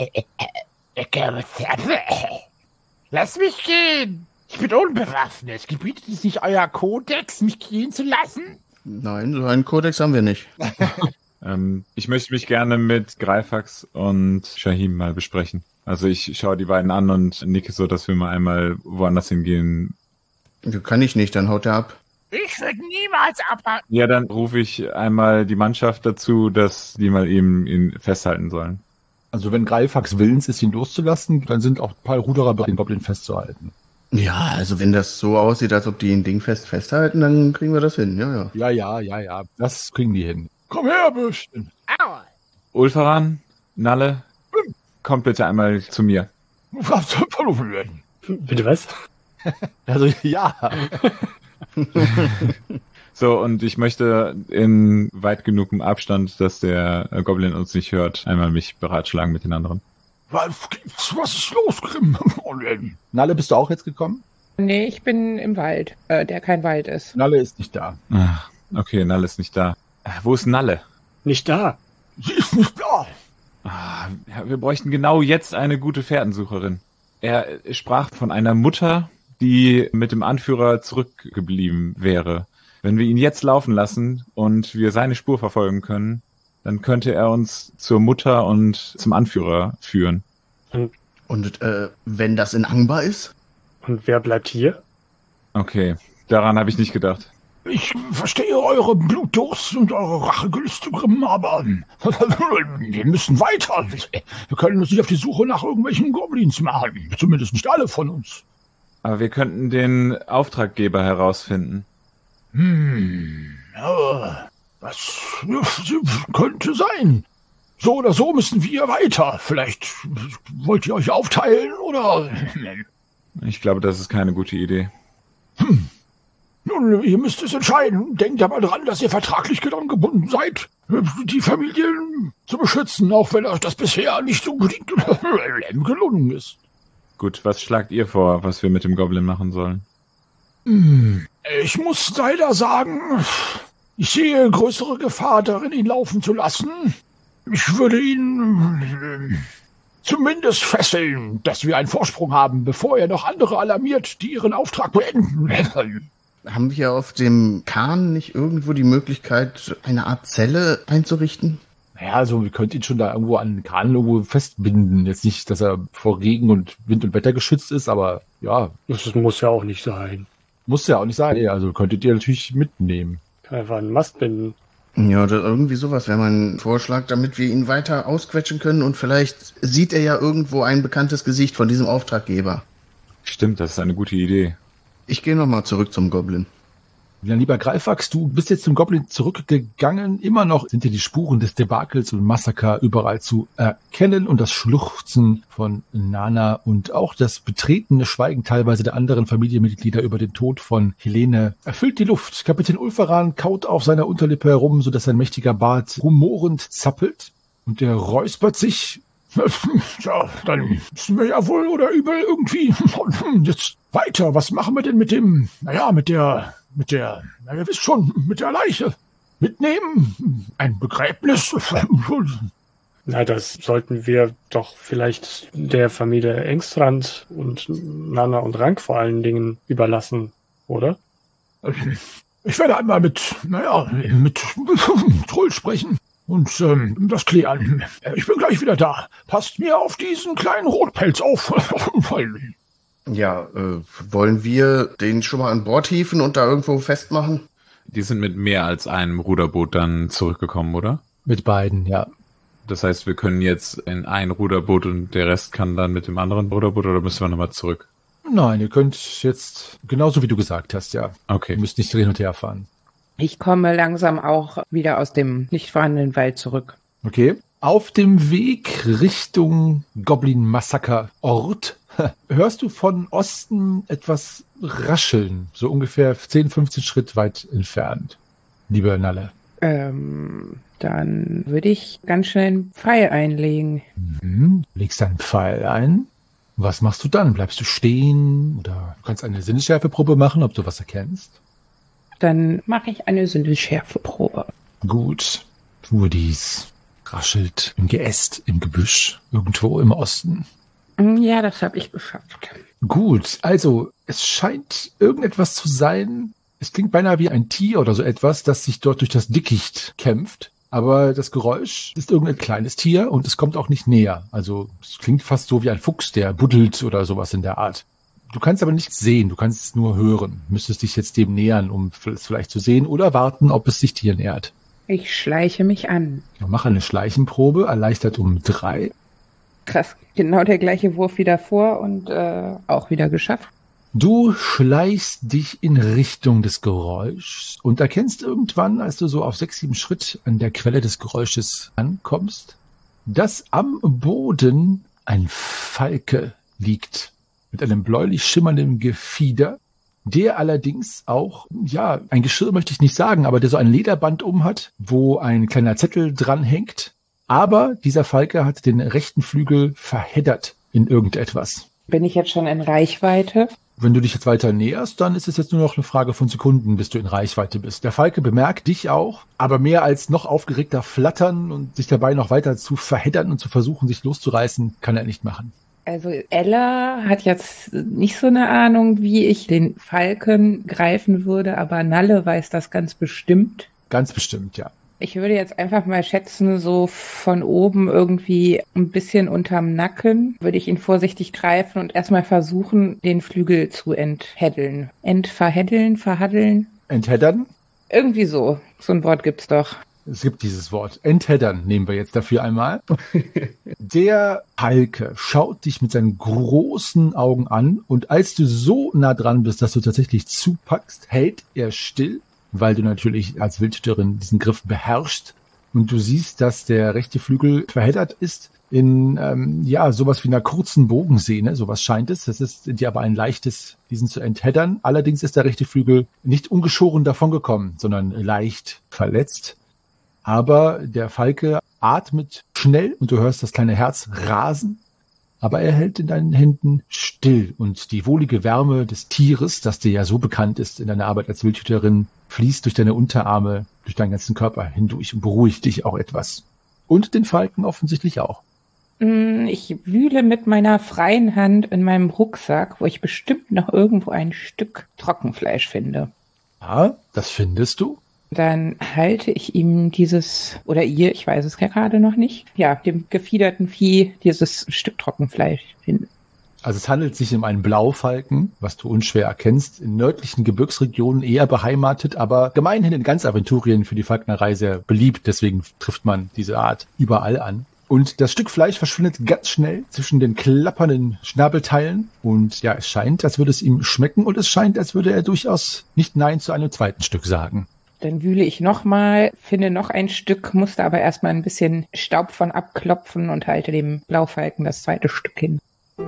Lass mich gehen! Ich bin unbewaffnet. Gebietet es nicht euer Kodex, mich gehen zu lassen? Nein, so einen Kodex haben wir nicht. ähm, ich möchte mich gerne mit Greifax und Shahim mal besprechen. Also ich schaue die beiden an und nicke so, dass wir mal einmal woanders hingehen. Kann ich nicht, dann haut er ab. Ich würde niemals abhauen. Ja, dann rufe ich einmal die Mannschaft dazu, dass die mal eben ihn festhalten sollen. Also wenn Greifax willens ist, ihn loszulassen, dann sind auch ein paar Ruderer bereit, den Goblin festzuhalten. Ja, also wenn das so aussieht, als ob die ihn dingfest festhalten, dann kriegen wir das hin, ja, ja. Ja, ja, ja, ja, das kriegen die hin. Komm her, Bürschchen. Aua. Ulfaran, Nalle, kommt bitte einmal zu mir. Was soll verloren werden? Bitte was? Also, ja. So, und ich möchte in weit genugem Abstand, dass der Goblin uns nicht hört, einmal mich beratschlagen mit den anderen. Was gibt's? Was ist los, Grimm? Nalle, bist du auch jetzt gekommen? Nee, ich bin im Wald, äh, der kein Wald ist. Nalle ist nicht da. Ach, okay, Nalle ist nicht da. Wo ist Nalle? Nicht da. Sie ist nicht da. Ah, wir bräuchten genau jetzt eine gute Fährtensucherin. Er sprach von einer Mutter, die mit dem Anführer zurückgeblieben wäre. Wenn wir ihn jetzt laufen lassen und wir seine Spur verfolgen können, dann könnte er uns zur Mutter und zum Anführer führen. Und, und äh, wenn das in Angbar ist? Und wer bleibt hier? Okay, daran habe ich nicht gedacht. Ich verstehe eure Blutdurst und eure Rachegelüste, Grimm, aber wir müssen weiter. Wir können uns nicht auf die Suche nach irgendwelchen Goblins machen. Zumindest nicht alle von uns. Aber wir könnten den Auftraggeber herausfinden. Hm, ja, das könnte sein. So oder so müssen wir weiter. Vielleicht wollt ihr euch aufteilen, oder? Ich glaube, das ist keine gute Idee. Hm. Nun, ihr müsst es entscheiden. Denkt aber dran, dass ihr vertraglich daran gebunden seid, die Familien zu beschützen, auch wenn euch das bisher nicht unbedingt gelungen ist. Gut, was schlagt ihr vor, was wir mit dem Goblin machen sollen? Ich muss leider sagen, ich sehe größere Gefahr darin, ihn laufen zu lassen. Ich würde ihn äh, zumindest fesseln, dass wir einen Vorsprung haben, bevor er noch andere alarmiert, die ihren Auftrag beenden. Haben wir auf dem Kahn nicht irgendwo die Möglichkeit, eine Art Zelle einzurichten? Naja, also wir könnten ihn schon da irgendwo an den Kahn irgendwo festbinden. Jetzt nicht, dass er vor Regen und Wind und Wetter geschützt ist, aber ja. Das muss ja auch nicht sein. Muss ja auch nicht sein. Also könntet ihr natürlich mitnehmen. Kann einfach einen Mast binden. Ja, oder irgendwie sowas wäre mein Vorschlag, damit wir ihn weiter ausquetschen können und vielleicht sieht er ja irgendwo ein bekanntes Gesicht von diesem Auftraggeber. Stimmt, das ist eine gute Idee. Ich gehe nochmal zurück zum Goblin. Ja, lieber Greifax, du bist jetzt zum Goblin zurückgegangen. Immer noch sind dir die Spuren des Debakels und Massaker überall zu erkennen und das Schluchzen von Nana und auch das betretene Schweigen teilweise der anderen Familienmitglieder über den Tod von Helene erfüllt die Luft. Kapitän Ulfaran kaut auf seiner Unterlippe herum, sodass sein mächtiger Bart rumorend zappelt und er räuspert sich. Ja, dann müssen wir ja wohl oder übel irgendwie jetzt weiter. Was machen wir denn mit dem, naja, mit der, mit der, na, ihr wisst schon, mit der Leiche? Mitnehmen? Ein Begräbnis? Na, das sollten wir doch vielleicht der Familie Engstrand und Nana und Rank vor allen Dingen überlassen, oder? Ich werde einmal mit, naja, mit Trull sprechen. Und ähm, das klären. Ich bin gleich wieder da. Passt mir auf diesen kleinen Rotpelz auf. Ja, äh, wollen wir den schon mal an Bord hieven und da irgendwo festmachen? Die sind mit mehr als einem Ruderboot dann zurückgekommen, oder? Mit beiden, ja. Das heißt, wir können jetzt in ein Ruderboot und der Rest kann dann mit dem anderen Ruderboot, oder müssen wir nochmal zurück? Nein, ihr könnt jetzt, genauso wie du gesagt hast, ja. Okay. Ihr müsst nicht hin und her fahren. Ich komme langsam auch wieder aus dem nicht vorhandenen Wald zurück. Okay. Auf dem Weg Richtung Goblin-Massaker-Ort hörst du von Osten etwas rascheln, so ungefähr zehn, fünfzehn Schritt weit entfernt, liebe Nalle. Ähm, dann würde ich ganz schnell einen Pfeil einlegen. Mhm. Legst einen Pfeil ein. Was machst du dann? Bleibst du stehen oder du kannst eine Sinnesschärfeprobe machen, ob du was erkennst? Dann mache ich eine Sinnesschärfeprobe. Gut, tue dies. Raschelt im Geäst, im Gebüsch, irgendwo im Osten. Ja, das habe ich geschafft. Gut, also es scheint irgendetwas zu sein. Es klingt beinahe wie ein Tier oder so etwas, das sich dort durch das Dickicht kämpft. Aber das Geräusch ist irgendein kleines Tier und es kommt auch nicht näher. Also es klingt fast so wie ein Fuchs, der buddelt oder sowas in der Art. Du kannst aber nichts sehen, du kannst es nur hören. Müsstest dich jetzt dem nähern, um es vielleicht zu sehen oder warten, ob es sich dir nähert. Ich schleiche mich an. Mach eine Schleichenprobe, erleichtert um drei. Krass, genau der gleiche Wurf wie davor und äh, auch wieder geschafft. Du schleichst dich in Richtung des Geräuschs und erkennst irgendwann, als du so auf sechs, sieben Schritt an der Quelle des Geräusches ankommst, dass am Boden ein Falke liegt mit einem bläulich schimmernden Gefieder, der allerdings auch, ja, ein Geschirr möchte ich nicht sagen, aber der so ein Lederband umhat, wo ein kleiner Zettel dran hängt. Aber dieser Falke hat den rechten Flügel verheddert in irgendetwas. Bin ich jetzt schon in Reichweite? Wenn du dich jetzt weiter näherst, dann ist es jetzt nur noch eine Frage von Sekunden, bis du in Reichweite bist. Der Falke bemerkt dich auch, aber mehr als noch aufgeregter flattern und sich dabei noch weiter zu verheddern und zu versuchen, sich loszureißen, kann er nicht machen. Also Ella hat jetzt nicht so eine Ahnung, wie ich den Falken greifen würde, aber Nalle weiß das ganz bestimmt. Ganz bestimmt, ja. Ich würde jetzt einfach mal schätzen, so von oben irgendwie ein bisschen unterm Nacken würde ich ihn vorsichtig greifen und erstmal versuchen, den Flügel zu enthäddeln. Entverhäddeln, verhaddeln? Entheddern? Irgendwie so. So ein Wort gibt's doch. Es gibt dieses Wort. Entheddern nehmen wir jetzt dafür einmal. Der Falke schaut dich mit seinen großen Augen an und als du so nah dran bist, dass du tatsächlich zupackst, hält er still, weil du natürlich als Wildhüterin diesen Griff beherrschst und du siehst, dass der rechte Flügel verheddert ist in, ähm, ja, sowas wie einer kurzen Bogensehne, sowas scheint es. Das ist dir aber ein leichtes, diesen zu entheddern. Allerdings ist der rechte Flügel nicht ungeschoren davongekommen, sondern leicht verletzt. Aber der Falke atmet schnell und du hörst das kleine Herz rasen. Aber er hält in deinen Händen still und die wohlige Wärme des Tieres, das dir ja so bekannt ist in deiner Arbeit als Wildhüterin, fließt durch deine Unterarme, durch deinen ganzen Körper hindurch und beruhigt dich auch etwas. Und den Falken offensichtlich auch. Ich wühle mit meiner freien Hand in meinem Rucksack, wo ich bestimmt noch irgendwo ein Stück Trockenfleisch finde. Ja, das findest du. Dann halte ich ihm dieses, oder ihr, ich weiß es gerade noch nicht, ja, dem gefiederten Vieh dieses Stück Trockenfleisch hin. Also es handelt sich um einen Blaufalken, was du unschwer erkennst, in nördlichen Gebirgsregionen eher beheimatet, aber gemeinhin in ganz Aventurien für die Falknerei sehr beliebt, deswegen trifft man diese Art überall an. Und das Stück Fleisch verschwindet ganz schnell zwischen den klappernden Schnabelteilen und ja, es scheint, als würde es ihm schmecken und es scheint, als würde er durchaus nicht Nein zu einem zweiten Stück sagen. Dann wühle ich nochmal, finde noch ein Stück, musste aber erstmal ein bisschen Staub von abklopfen und halte dem Blaufalken das zweite Stück hin.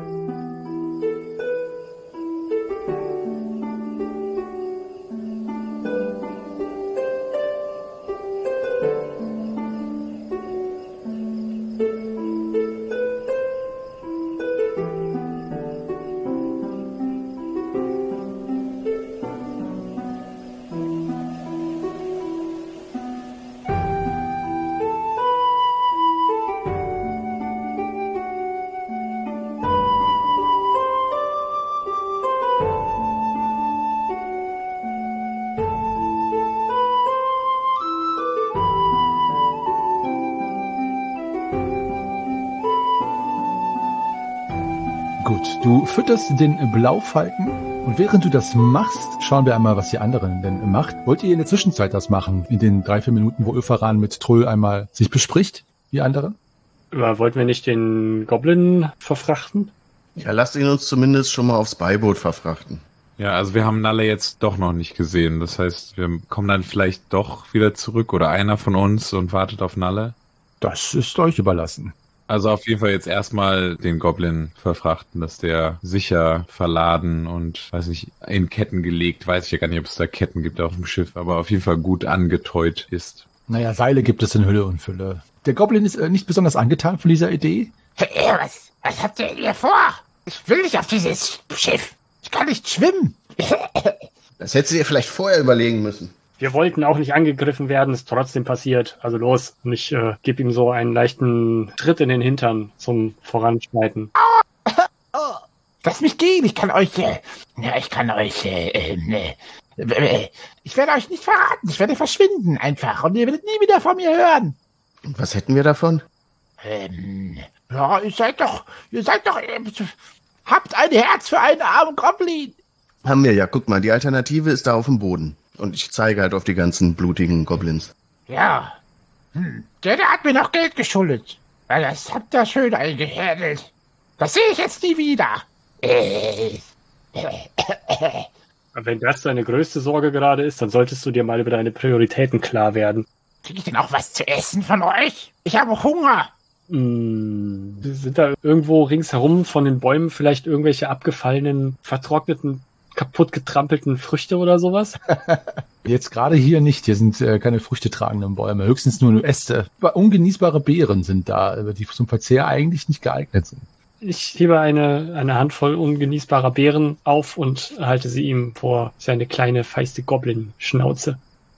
Gut, du fütterst den Blaufalken und während du das machst, schauen wir einmal, was die anderen denn macht. Wollt ihr in der Zwischenzeit das machen, in den drei, vier Minuten, wo Ulfaran mit Trull einmal sich bespricht, die anderen? Aber wollten wir nicht den Goblin verfrachten? Ja, lasst ihn uns zumindest schon mal aufs Beiboot verfrachten. Ja, also wir haben Nalle jetzt doch noch nicht gesehen. Das heißt, wir kommen dann vielleicht doch wieder zurück oder einer von uns und wartet auf Nalle. Das ist euch überlassen. Also auf jeden Fall jetzt erstmal den Goblin verfrachten, dass der sicher verladen und, weiß nicht, in Ketten gelegt, weiß ich ja gar nicht, ob es da Ketten gibt auf dem Schiff, aber auf jeden Fall gut angetäut ist. Naja, Seile gibt es in Hülle und Fülle. Der Goblin ist äh, nicht besonders angetan von dieser Idee. Hey, was, was habt ihr hier vor? Ich will nicht auf dieses Schiff. Ich kann nicht schwimmen. Das hättest du dir vielleicht vorher überlegen müssen. Wir wollten auch nicht angegriffen werden, ist trotzdem passiert. Also los. Und ich äh, gebe ihm so einen leichten Tritt in den Hintern zum Voranschreiten. Oh, oh, lass mich gehen, ich kann euch, äh, ja, ich kann euch, äh, äh, äh, ich werde euch nicht verraten, ich werde verschwinden einfach und ihr werdet nie wieder von mir hören. Und was hätten wir davon? Ähm, ja, ihr seid doch, ihr seid doch, äh, habt ein Herz für einen armen Goblin. Haben wir ja, guck mal, die Alternative ist da auf dem Boden. Und ich zeige halt auf die ganzen blutigen Goblins. Ja. Hm. Der, der hat mir noch Geld geschuldet. Weil das habt ihr schön eingehädelt. Das sehe ich jetzt nie wieder. Äh. Wenn das deine größte Sorge gerade ist, dann solltest du dir mal über deine Prioritäten klar werden. Krieg ich denn auch was zu essen von euch? Ich habe Hunger. Hm. Sind da irgendwo ringsherum von den Bäumen vielleicht irgendwelche abgefallenen, vertrockneten, kaputt getrampelten Früchte oder sowas? Jetzt gerade hier nicht. Hier sind äh, keine früchtetragenden Bäume, höchstens nur Äste. Aber ungenießbare Beeren sind da, die zum Verzehr eigentlich nicht geeignet sind. Ich hebe eine, eine Handvoll ungenießbarer Beeren auf und halte sie ihm vor seine kleine, feiste Goblin-Schnauze.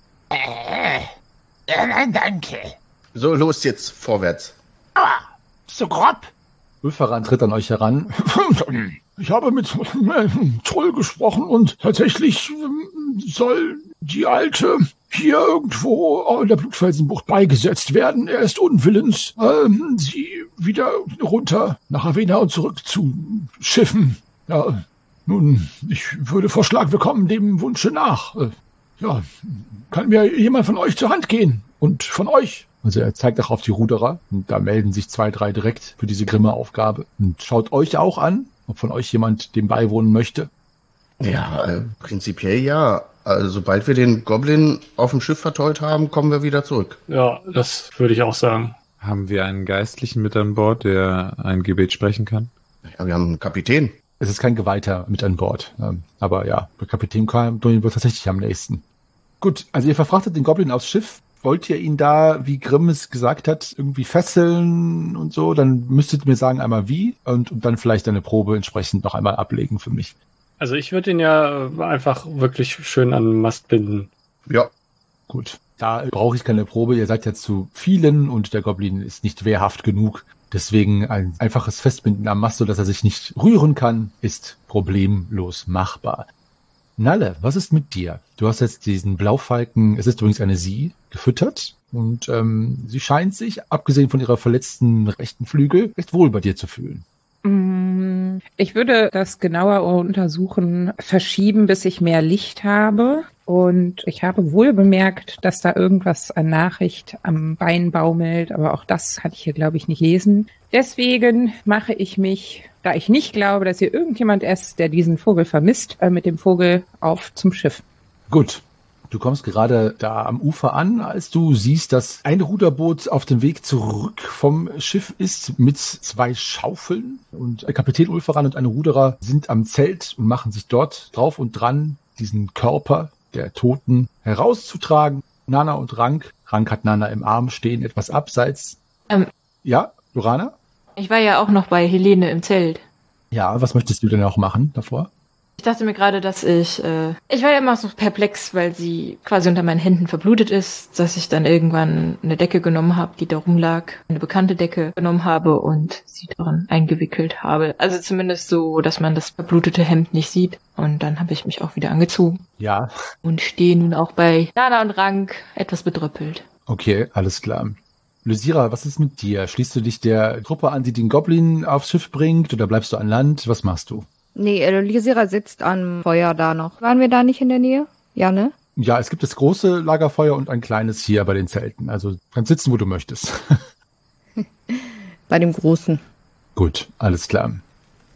Äh, äh, nein, danke. So, los jetzt, vorwärts. Aua, so grob. Ulfaran tritt an euch heran. Ich habe mit Troll gesprochen und tatsächlich soll die Alte hier irgendwo in der Blutfelsenbucht beigesetzt werden. Er ist unwillens, ähm, sie wieder runter nach Avena und zurück zu schiffen. Ja, nun, ich würde vorschlagen, wir kommen dem Wunsche nach. Äh, ja, kann mir jemand von euch zur Hand gehen? Und von euch? Also er zeigt auch auf die Ruderer und da melden sich zwei, drei direkt für diese grimme Aufgabe und schaut euch auch an, ob von euch jemand dem beiwohnen möchte. Ja, äh, prinzipiell ja. Also sobald wir den Goblin auf dem Schiff verteut haben, kommen wir wieder zurück. Ja, das würde ich auch sagen. Haben wir einen Geistlichen mit an Bord, der ein Gebet sprechen kann? Ja, wir haben einen Kapitän. Es ist kein Geweihter mit an Bord, aber ja, der Kapitän kam wird tatsächlich am nächsten. Gut, also ihr verfrachtet den Goblin aufs Schiff. Wollt ihr ihn da, wie Grimm es gesagt hat, irgendwie fesseln und so? Dann müsstet ihr mir sagen einmal wie und, und dann vielleicht eine Probe entsprechend noch einmal ablegen für mich. Also ich würde ihn ja einfach wirklich schön an den Mast binden. Ja. Gut, da brauche ich keine Probe. Ihr seid ja zu vielen und der Goblin ist nicht wehrhaft genug. Deswegen ein einfaches Festbinden am Mast, sodass er sich nicht rühren kann, ist problemlos machbar. Nalle, was ist mit dir? Du hast jetzt diesen Blaufalken, es ist übrigens eine Sie, gefüttert und ähm, sie scheint sich, abgesehen von ihrer verletzten rechten Flügel, recht wohl bei dir zu fühlen. Ich würde das genauer untersuchen, verschieben, bis ich mehr Licht habe. Und ich habe wohl bemerkt, dass da irgendwas an Nachricht am Bein baumelt, aber auch das kann ich hier, glaube ich, nicht lesen. Deswegen mache ich mich, da ich nicht glaube, dass hier irgendjemand ist, der diesen Vogel vermisst, mit dem Vogel auf zum Schiff. Gut. Du kommst gerade da am Ufer an, als du siehst, dass ein Ruderboot auf dem Weg zurück vom Schiff ist mit zwei Schaufeln. Und Kapitän Ulfaran und ein Ruderer sind am Zelt und machen sich dort drauf und dran, diesen Körper der Toten herauszutragen. Nana und Rank. Rank hat Nana im Arm stehen, etwas abseits. Ähm, ja, Lorana? Ich war ja auch noch bei Helene im Zelt. Ja, was möchtest du denn auch machen davor? Ich dachte mir gerade, dass ich, äh, ich war ja immer so perplex, weil sie quasi unter meinen Händen verblutet ist, dass ich dann irgendwann eine Decke genommen habe, die da rumlag, eine bekannte Decke genommen habe und sie darin eingewickelt habe. Also zumindest so, dass man das verblutete Hemd nicht sieht. Und dann habe ich mich auch wieder angezogen. Ja. Und stehe nun auch bei Nana und Rank etwas bedröppelt. Okay, alles klar. Lysira, was ist mit dir? Schließt du dich der Truppe an, die den Goblin aufs Schiff bringt, oder bleibst du an Land? Was machst du? Nee, Lysira sitzt am Feuer da noch. Waren wir da nicht in der Nähe? Ja, ne? Ja, es gibt das große Lagerfeuer und ein kleines hier bei den Zelten. Also kannst sitzen, wo du möchtest. Bei dem großen. Gut, alles klar.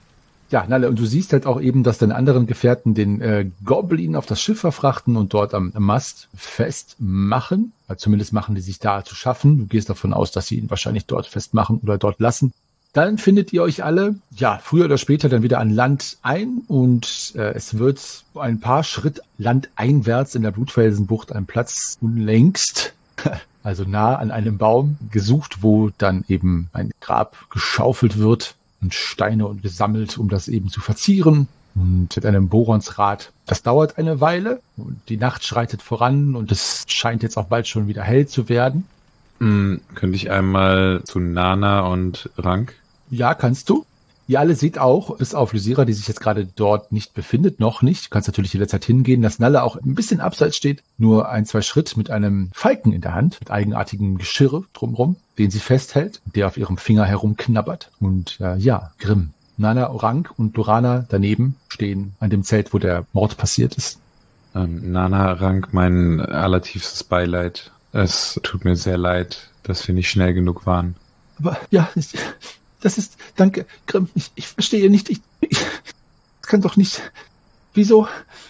Ja, Nalle, und du siehst halt auch eben, dass deine anderen Gefährten den äh, Goblin auf das Schiff verfrachten und dort am, am Mast festmachen. Also zumindest machen die sich da zu schaffen. Du gehst davon aus, dass sie ihn wahrscheinlich dort festmachen oder dort lassen. Dann findet ihr euch alle, ja, früher oder später dann wieder an Land ein und äh, es wird ein paar Schritt landeinwärts in der Blutfelsenbucht ein Platz unlängst, also nah an einem Baum, gesucht, wo dann eben ein Grab geschaufelt wird und Steine und gesammelt, um das eben zu verzieren. Und mit einem Boronsrad. Das dauert eine Weile und die Nacht schreitet voran und es scheint jetzt auch bald schon wieder hell zu werden. Mm, könnte ich einmal zu Nana und Rank? Ja, kannst du. Ihr alle seht auch, bis auf Lysira, die sich jetzt gerade dort nicht befindet, noch nicht. Du kannst natürlich jederzeit hingehen, dass Nalle auch ein bisschen abseits steht. Nur ein, zwei Schritt mit einem Falken in der Hand, mit eigenartigem Geschirr drumrum, den sie festhält, der auf ihrem Finger herumknabbert. Und äh, ja, Grimm, Nana, Rank und Dorana daneben stehen an dem Zelt, wo der Mord passiert ist. Ähm, Nana, Rank, mein allertiefstes Beileid. Es tut mir sehr leid, dass wir nicht schnell genug waren. Aber ja, ich, das ist, danke, Grimm, ich, ich verstehe nicht, ich, ich kann doch nicht, wieso,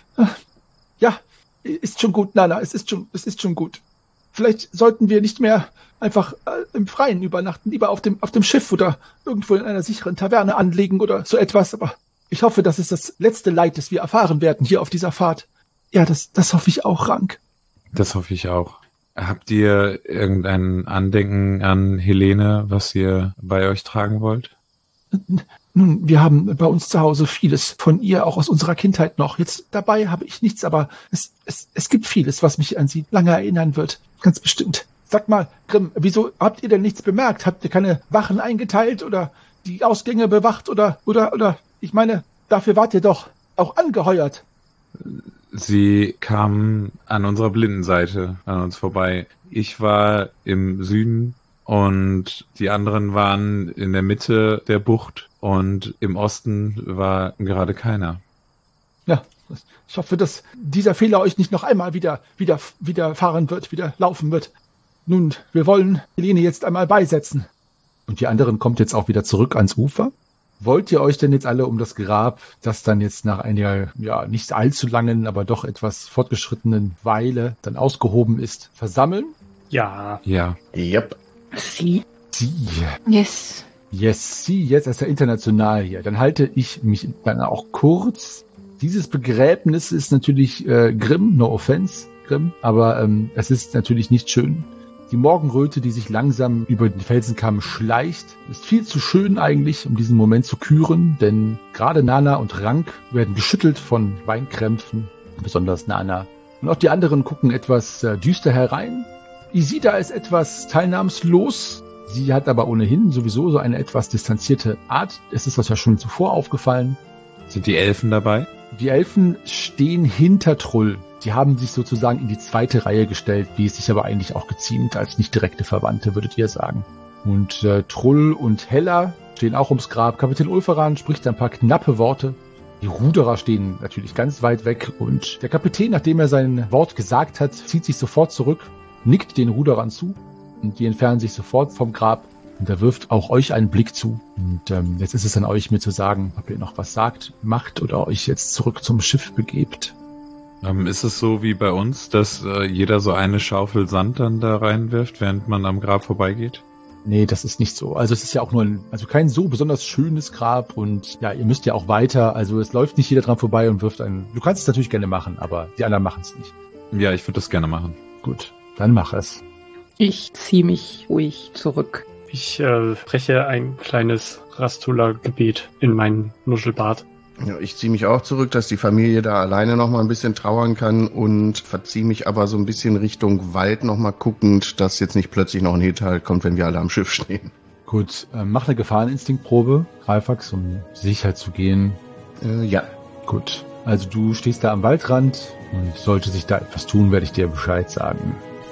ja, ist schon gut, Nana, es ist schon, es ist schon gut. Vielleicht sollten wir nicht mehr einfach äh, im Freien übernachten, lieber auf dem, auf dem Schiff oder irgendwo in einer sicheren Taverne anlegen oder so etwas, aber ich hoffe, das ist das letzte Leid, das wir erfahren werden hier auf dieser Fahrt. Ja, das, das hoffe ich auch, Rank. Das hoffe ich auch. Habt ihr irgendein Andenken an Helene, was ihr bei euch tragen wollt? Nun, wir haben bei uns zu Hause vieles von ihr, auch aus unserer Kindheit noch. Jetzt dabei habe ich nichts, aber es, es, es gibt vieles, was mich an sie lange erinnern wird. Ganz bestimmt. Sag mal, Grimm, wieso habt ihr denn nichts bemerkt? Habt ihr keine Wachen eingeteilt oder die Ausgänge bewacht oder, oder, oder, ich meine, dafür wart ihr doch auch angeheuert. Sie kamen an unserer Blindenseite an uns vorbei. Ich war im Süden und die anderen waren in der Mitte der Bucht und im Osten war gerade keiner. Ja, ich hoffe, dass dieser Fehler euch nicht noch einmal wieder, wieder, wieder fahren wird, wieder laufen wird. Nun, wir wollen Helene jetzt einmal beisetzen. Und die anderen kommt jetzt auch wieder zurück ans Ufer. Wollt ihr euch denn jetzt alle um das Grab, das dann jetzt nach einer, ja, nicht allzu langen, aber doch etwas fortgeschrittenen Weile dann ausgehoben ist, versammeln? Ja. Ja. Yep. Sie. Sie. Yes. Yes, Sie jetzt als der International hier. Dann halte ich mich dann auch kurz. Dieses Begräbnis ist natürlich äh, Grimm, no offense, Grimm, aber ähm, es ist natürlich nicht schön. Die Morgenröte, die sich langsam über den Felsenkamm schleicht, ist viel zu schön eigentlich, um diesen Moment zu küren, denn gerade Nana und Rank werden geschüttelt von Weinkrämpfen, besonders Nana. Und auch die anderen gucken etwas äh, düster herein. Isida ist etwas teilnahmslos. Sie hat aber ohnehin sowieso so eine etwas distanzierte Art. Es ist das ja schon zuvor aufgefallen. Sind die Elfen dabei? Die Elfen stehen hinter Trull. Die haben sich sozusagen in die zweite Reihe gestellt, wie es sich aber eigentlich auch geziemt als nicht direkte Verwandte, würdet ihr sagen. Und äh, Trull und Hella stehen auch ums Grab. Kapitän Ulferan spricht ein paar knappe Worte. Die Ruderer stehen natürlich ganz weit weg. Und der Kapitän, nachdem er sein Wort gesagt hat, zieht sich sofort zurück, nickt den Ruderern zu. Und die entfernen sich sofort vom Grab. Und er wirft auch euch einen Blick zu. Und ähm, jetzt ist es an euch, mir zu sagen, ob ihr noch was sagt, macht oder euch jetzt zurück zum Schiff begebt. Ähm, ist es so wie bei uns, dass äh, jeder so eine Schaufel Sand dann da reinwirft, während man am Grab vorbeigeht? Nee, das ist nicht so. Also es ist ja auch nur ein, also kein so besonders schönes Grab und ja, ihr müsst ja auch weiter. Also es läuft nicht jeder dran vorbei und wirft einen. Du kannst es natürlich gerne machen, aber die anderen machen es nicht. Ja, ich würde das gerne machen. Gut, dann mach es. Ich ziehe mich ruhig zurück. Ich äh, spreche ein kleines Rastula-Gebet in meinen Nuschelbart. Ja, ich ziehe mich auch zurück, dass die Familie da alleine noch mal ein bisschen trauern kann und verziehe mich aber so ein bisschen Richtung Wald noch mal guckend, dass jetzt nicht plötzlich noch ein Hinterhalt kommt, wenn wir alle am Schiff stehen. Gut, äh, mach eine Gefahreninstinktprobe, Greifax, um sicher zu gehen. Äh, ja. Gut, also du stehst da am Waldrand und sollte sich da etwas tun, werde ich dir Bescheid sagen.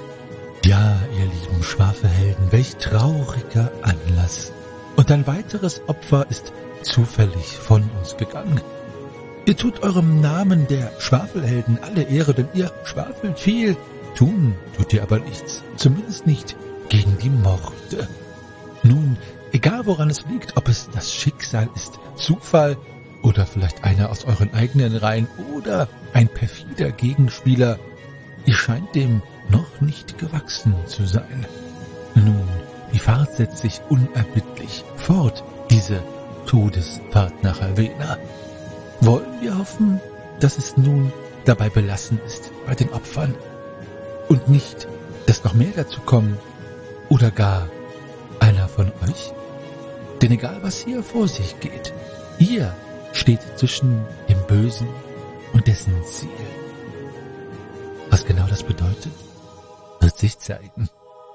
Ja, ihr lieben Schwafelhelden, welch trauriger Anlass. Und ein weiteres Opfer ist zufällig von uns gegangen. Ihr tut eurem Namen der Schwafelhelden alle Ehre, denn ihr schwafelt viel. Tun tut ihr aber nichts, zumindest nicht gegen die Morde. Nun, egal woran es liegt, ob es das Schicksal ist, Zufall Oder vielleicht einer aus euren eigenen Reihen oder ein perfider Gegenspieler. Ihr scheint dem noch nicht gewachsen zu sein. Nun, die Fahrt setzt sich unerbittlich fort, diese Todesfahrt nach Avena. Wollen wir hoffen, dass es nun dabei belassen ist bei den Opfern und nicht, dass noch mehr dazu kommen oder gar einer von euch? Denn egal was hier vor sich geht, ihr steht zwischen dem Bösen und dessen Ziel. Was genau das bedeutet, wird sich zeigen.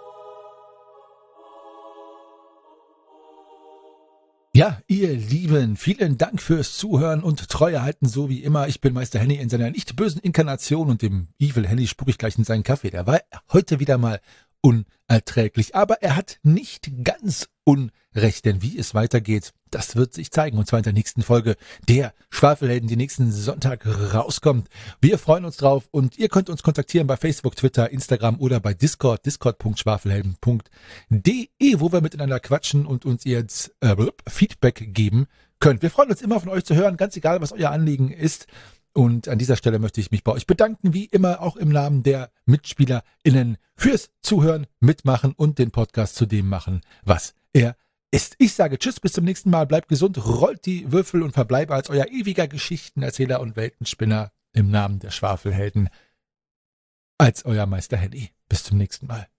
Ja, ihr Lieben, vielen Dank fürs Zuhören und Treue halten, so wie immer. Ich bin Meister Henny in seiner nicht bösen Inkarnation und dem Evil Henny spuck ich gleich in seinen Kaffee. Der war heute wieder mal unerträglich, aber er hat nicht ganz Unrecht, denn wie es weitergeht, das wird sich zeigen, und zwar in der nächsten Folge der Schwafelhelden, die nächsten Sonntag rauskommt. Wir freuen uns drauf und ihr könnt uns kontaktieren bei Facebook, Twitter, Instagram oder bei Discord, discord punkt schwafelhelden punkt de, wo wir miteinander quatschen und uns jetzt äh, Feedback geben könnt. Wir freuen uns immer von euch zu hören, ganz egal, was euer Anliegen ist. Und an dieser Stelle möchte ich mich bei euch bedanken, wie immer auch im Namen der MitspielerInnen fürs Zuhören, Mitmachen und den Podcast zu dem machen, was er ist. Ich sage Tschüss, bis zum nächsten Mal, bleibt gesund, rollt die Würfel und verbleibe als euer ewiger Geschichtenerzähler und Weltenspinner im Namen der Schwafelhelden als euer Meister Henny. Bis zum nächsten Mal.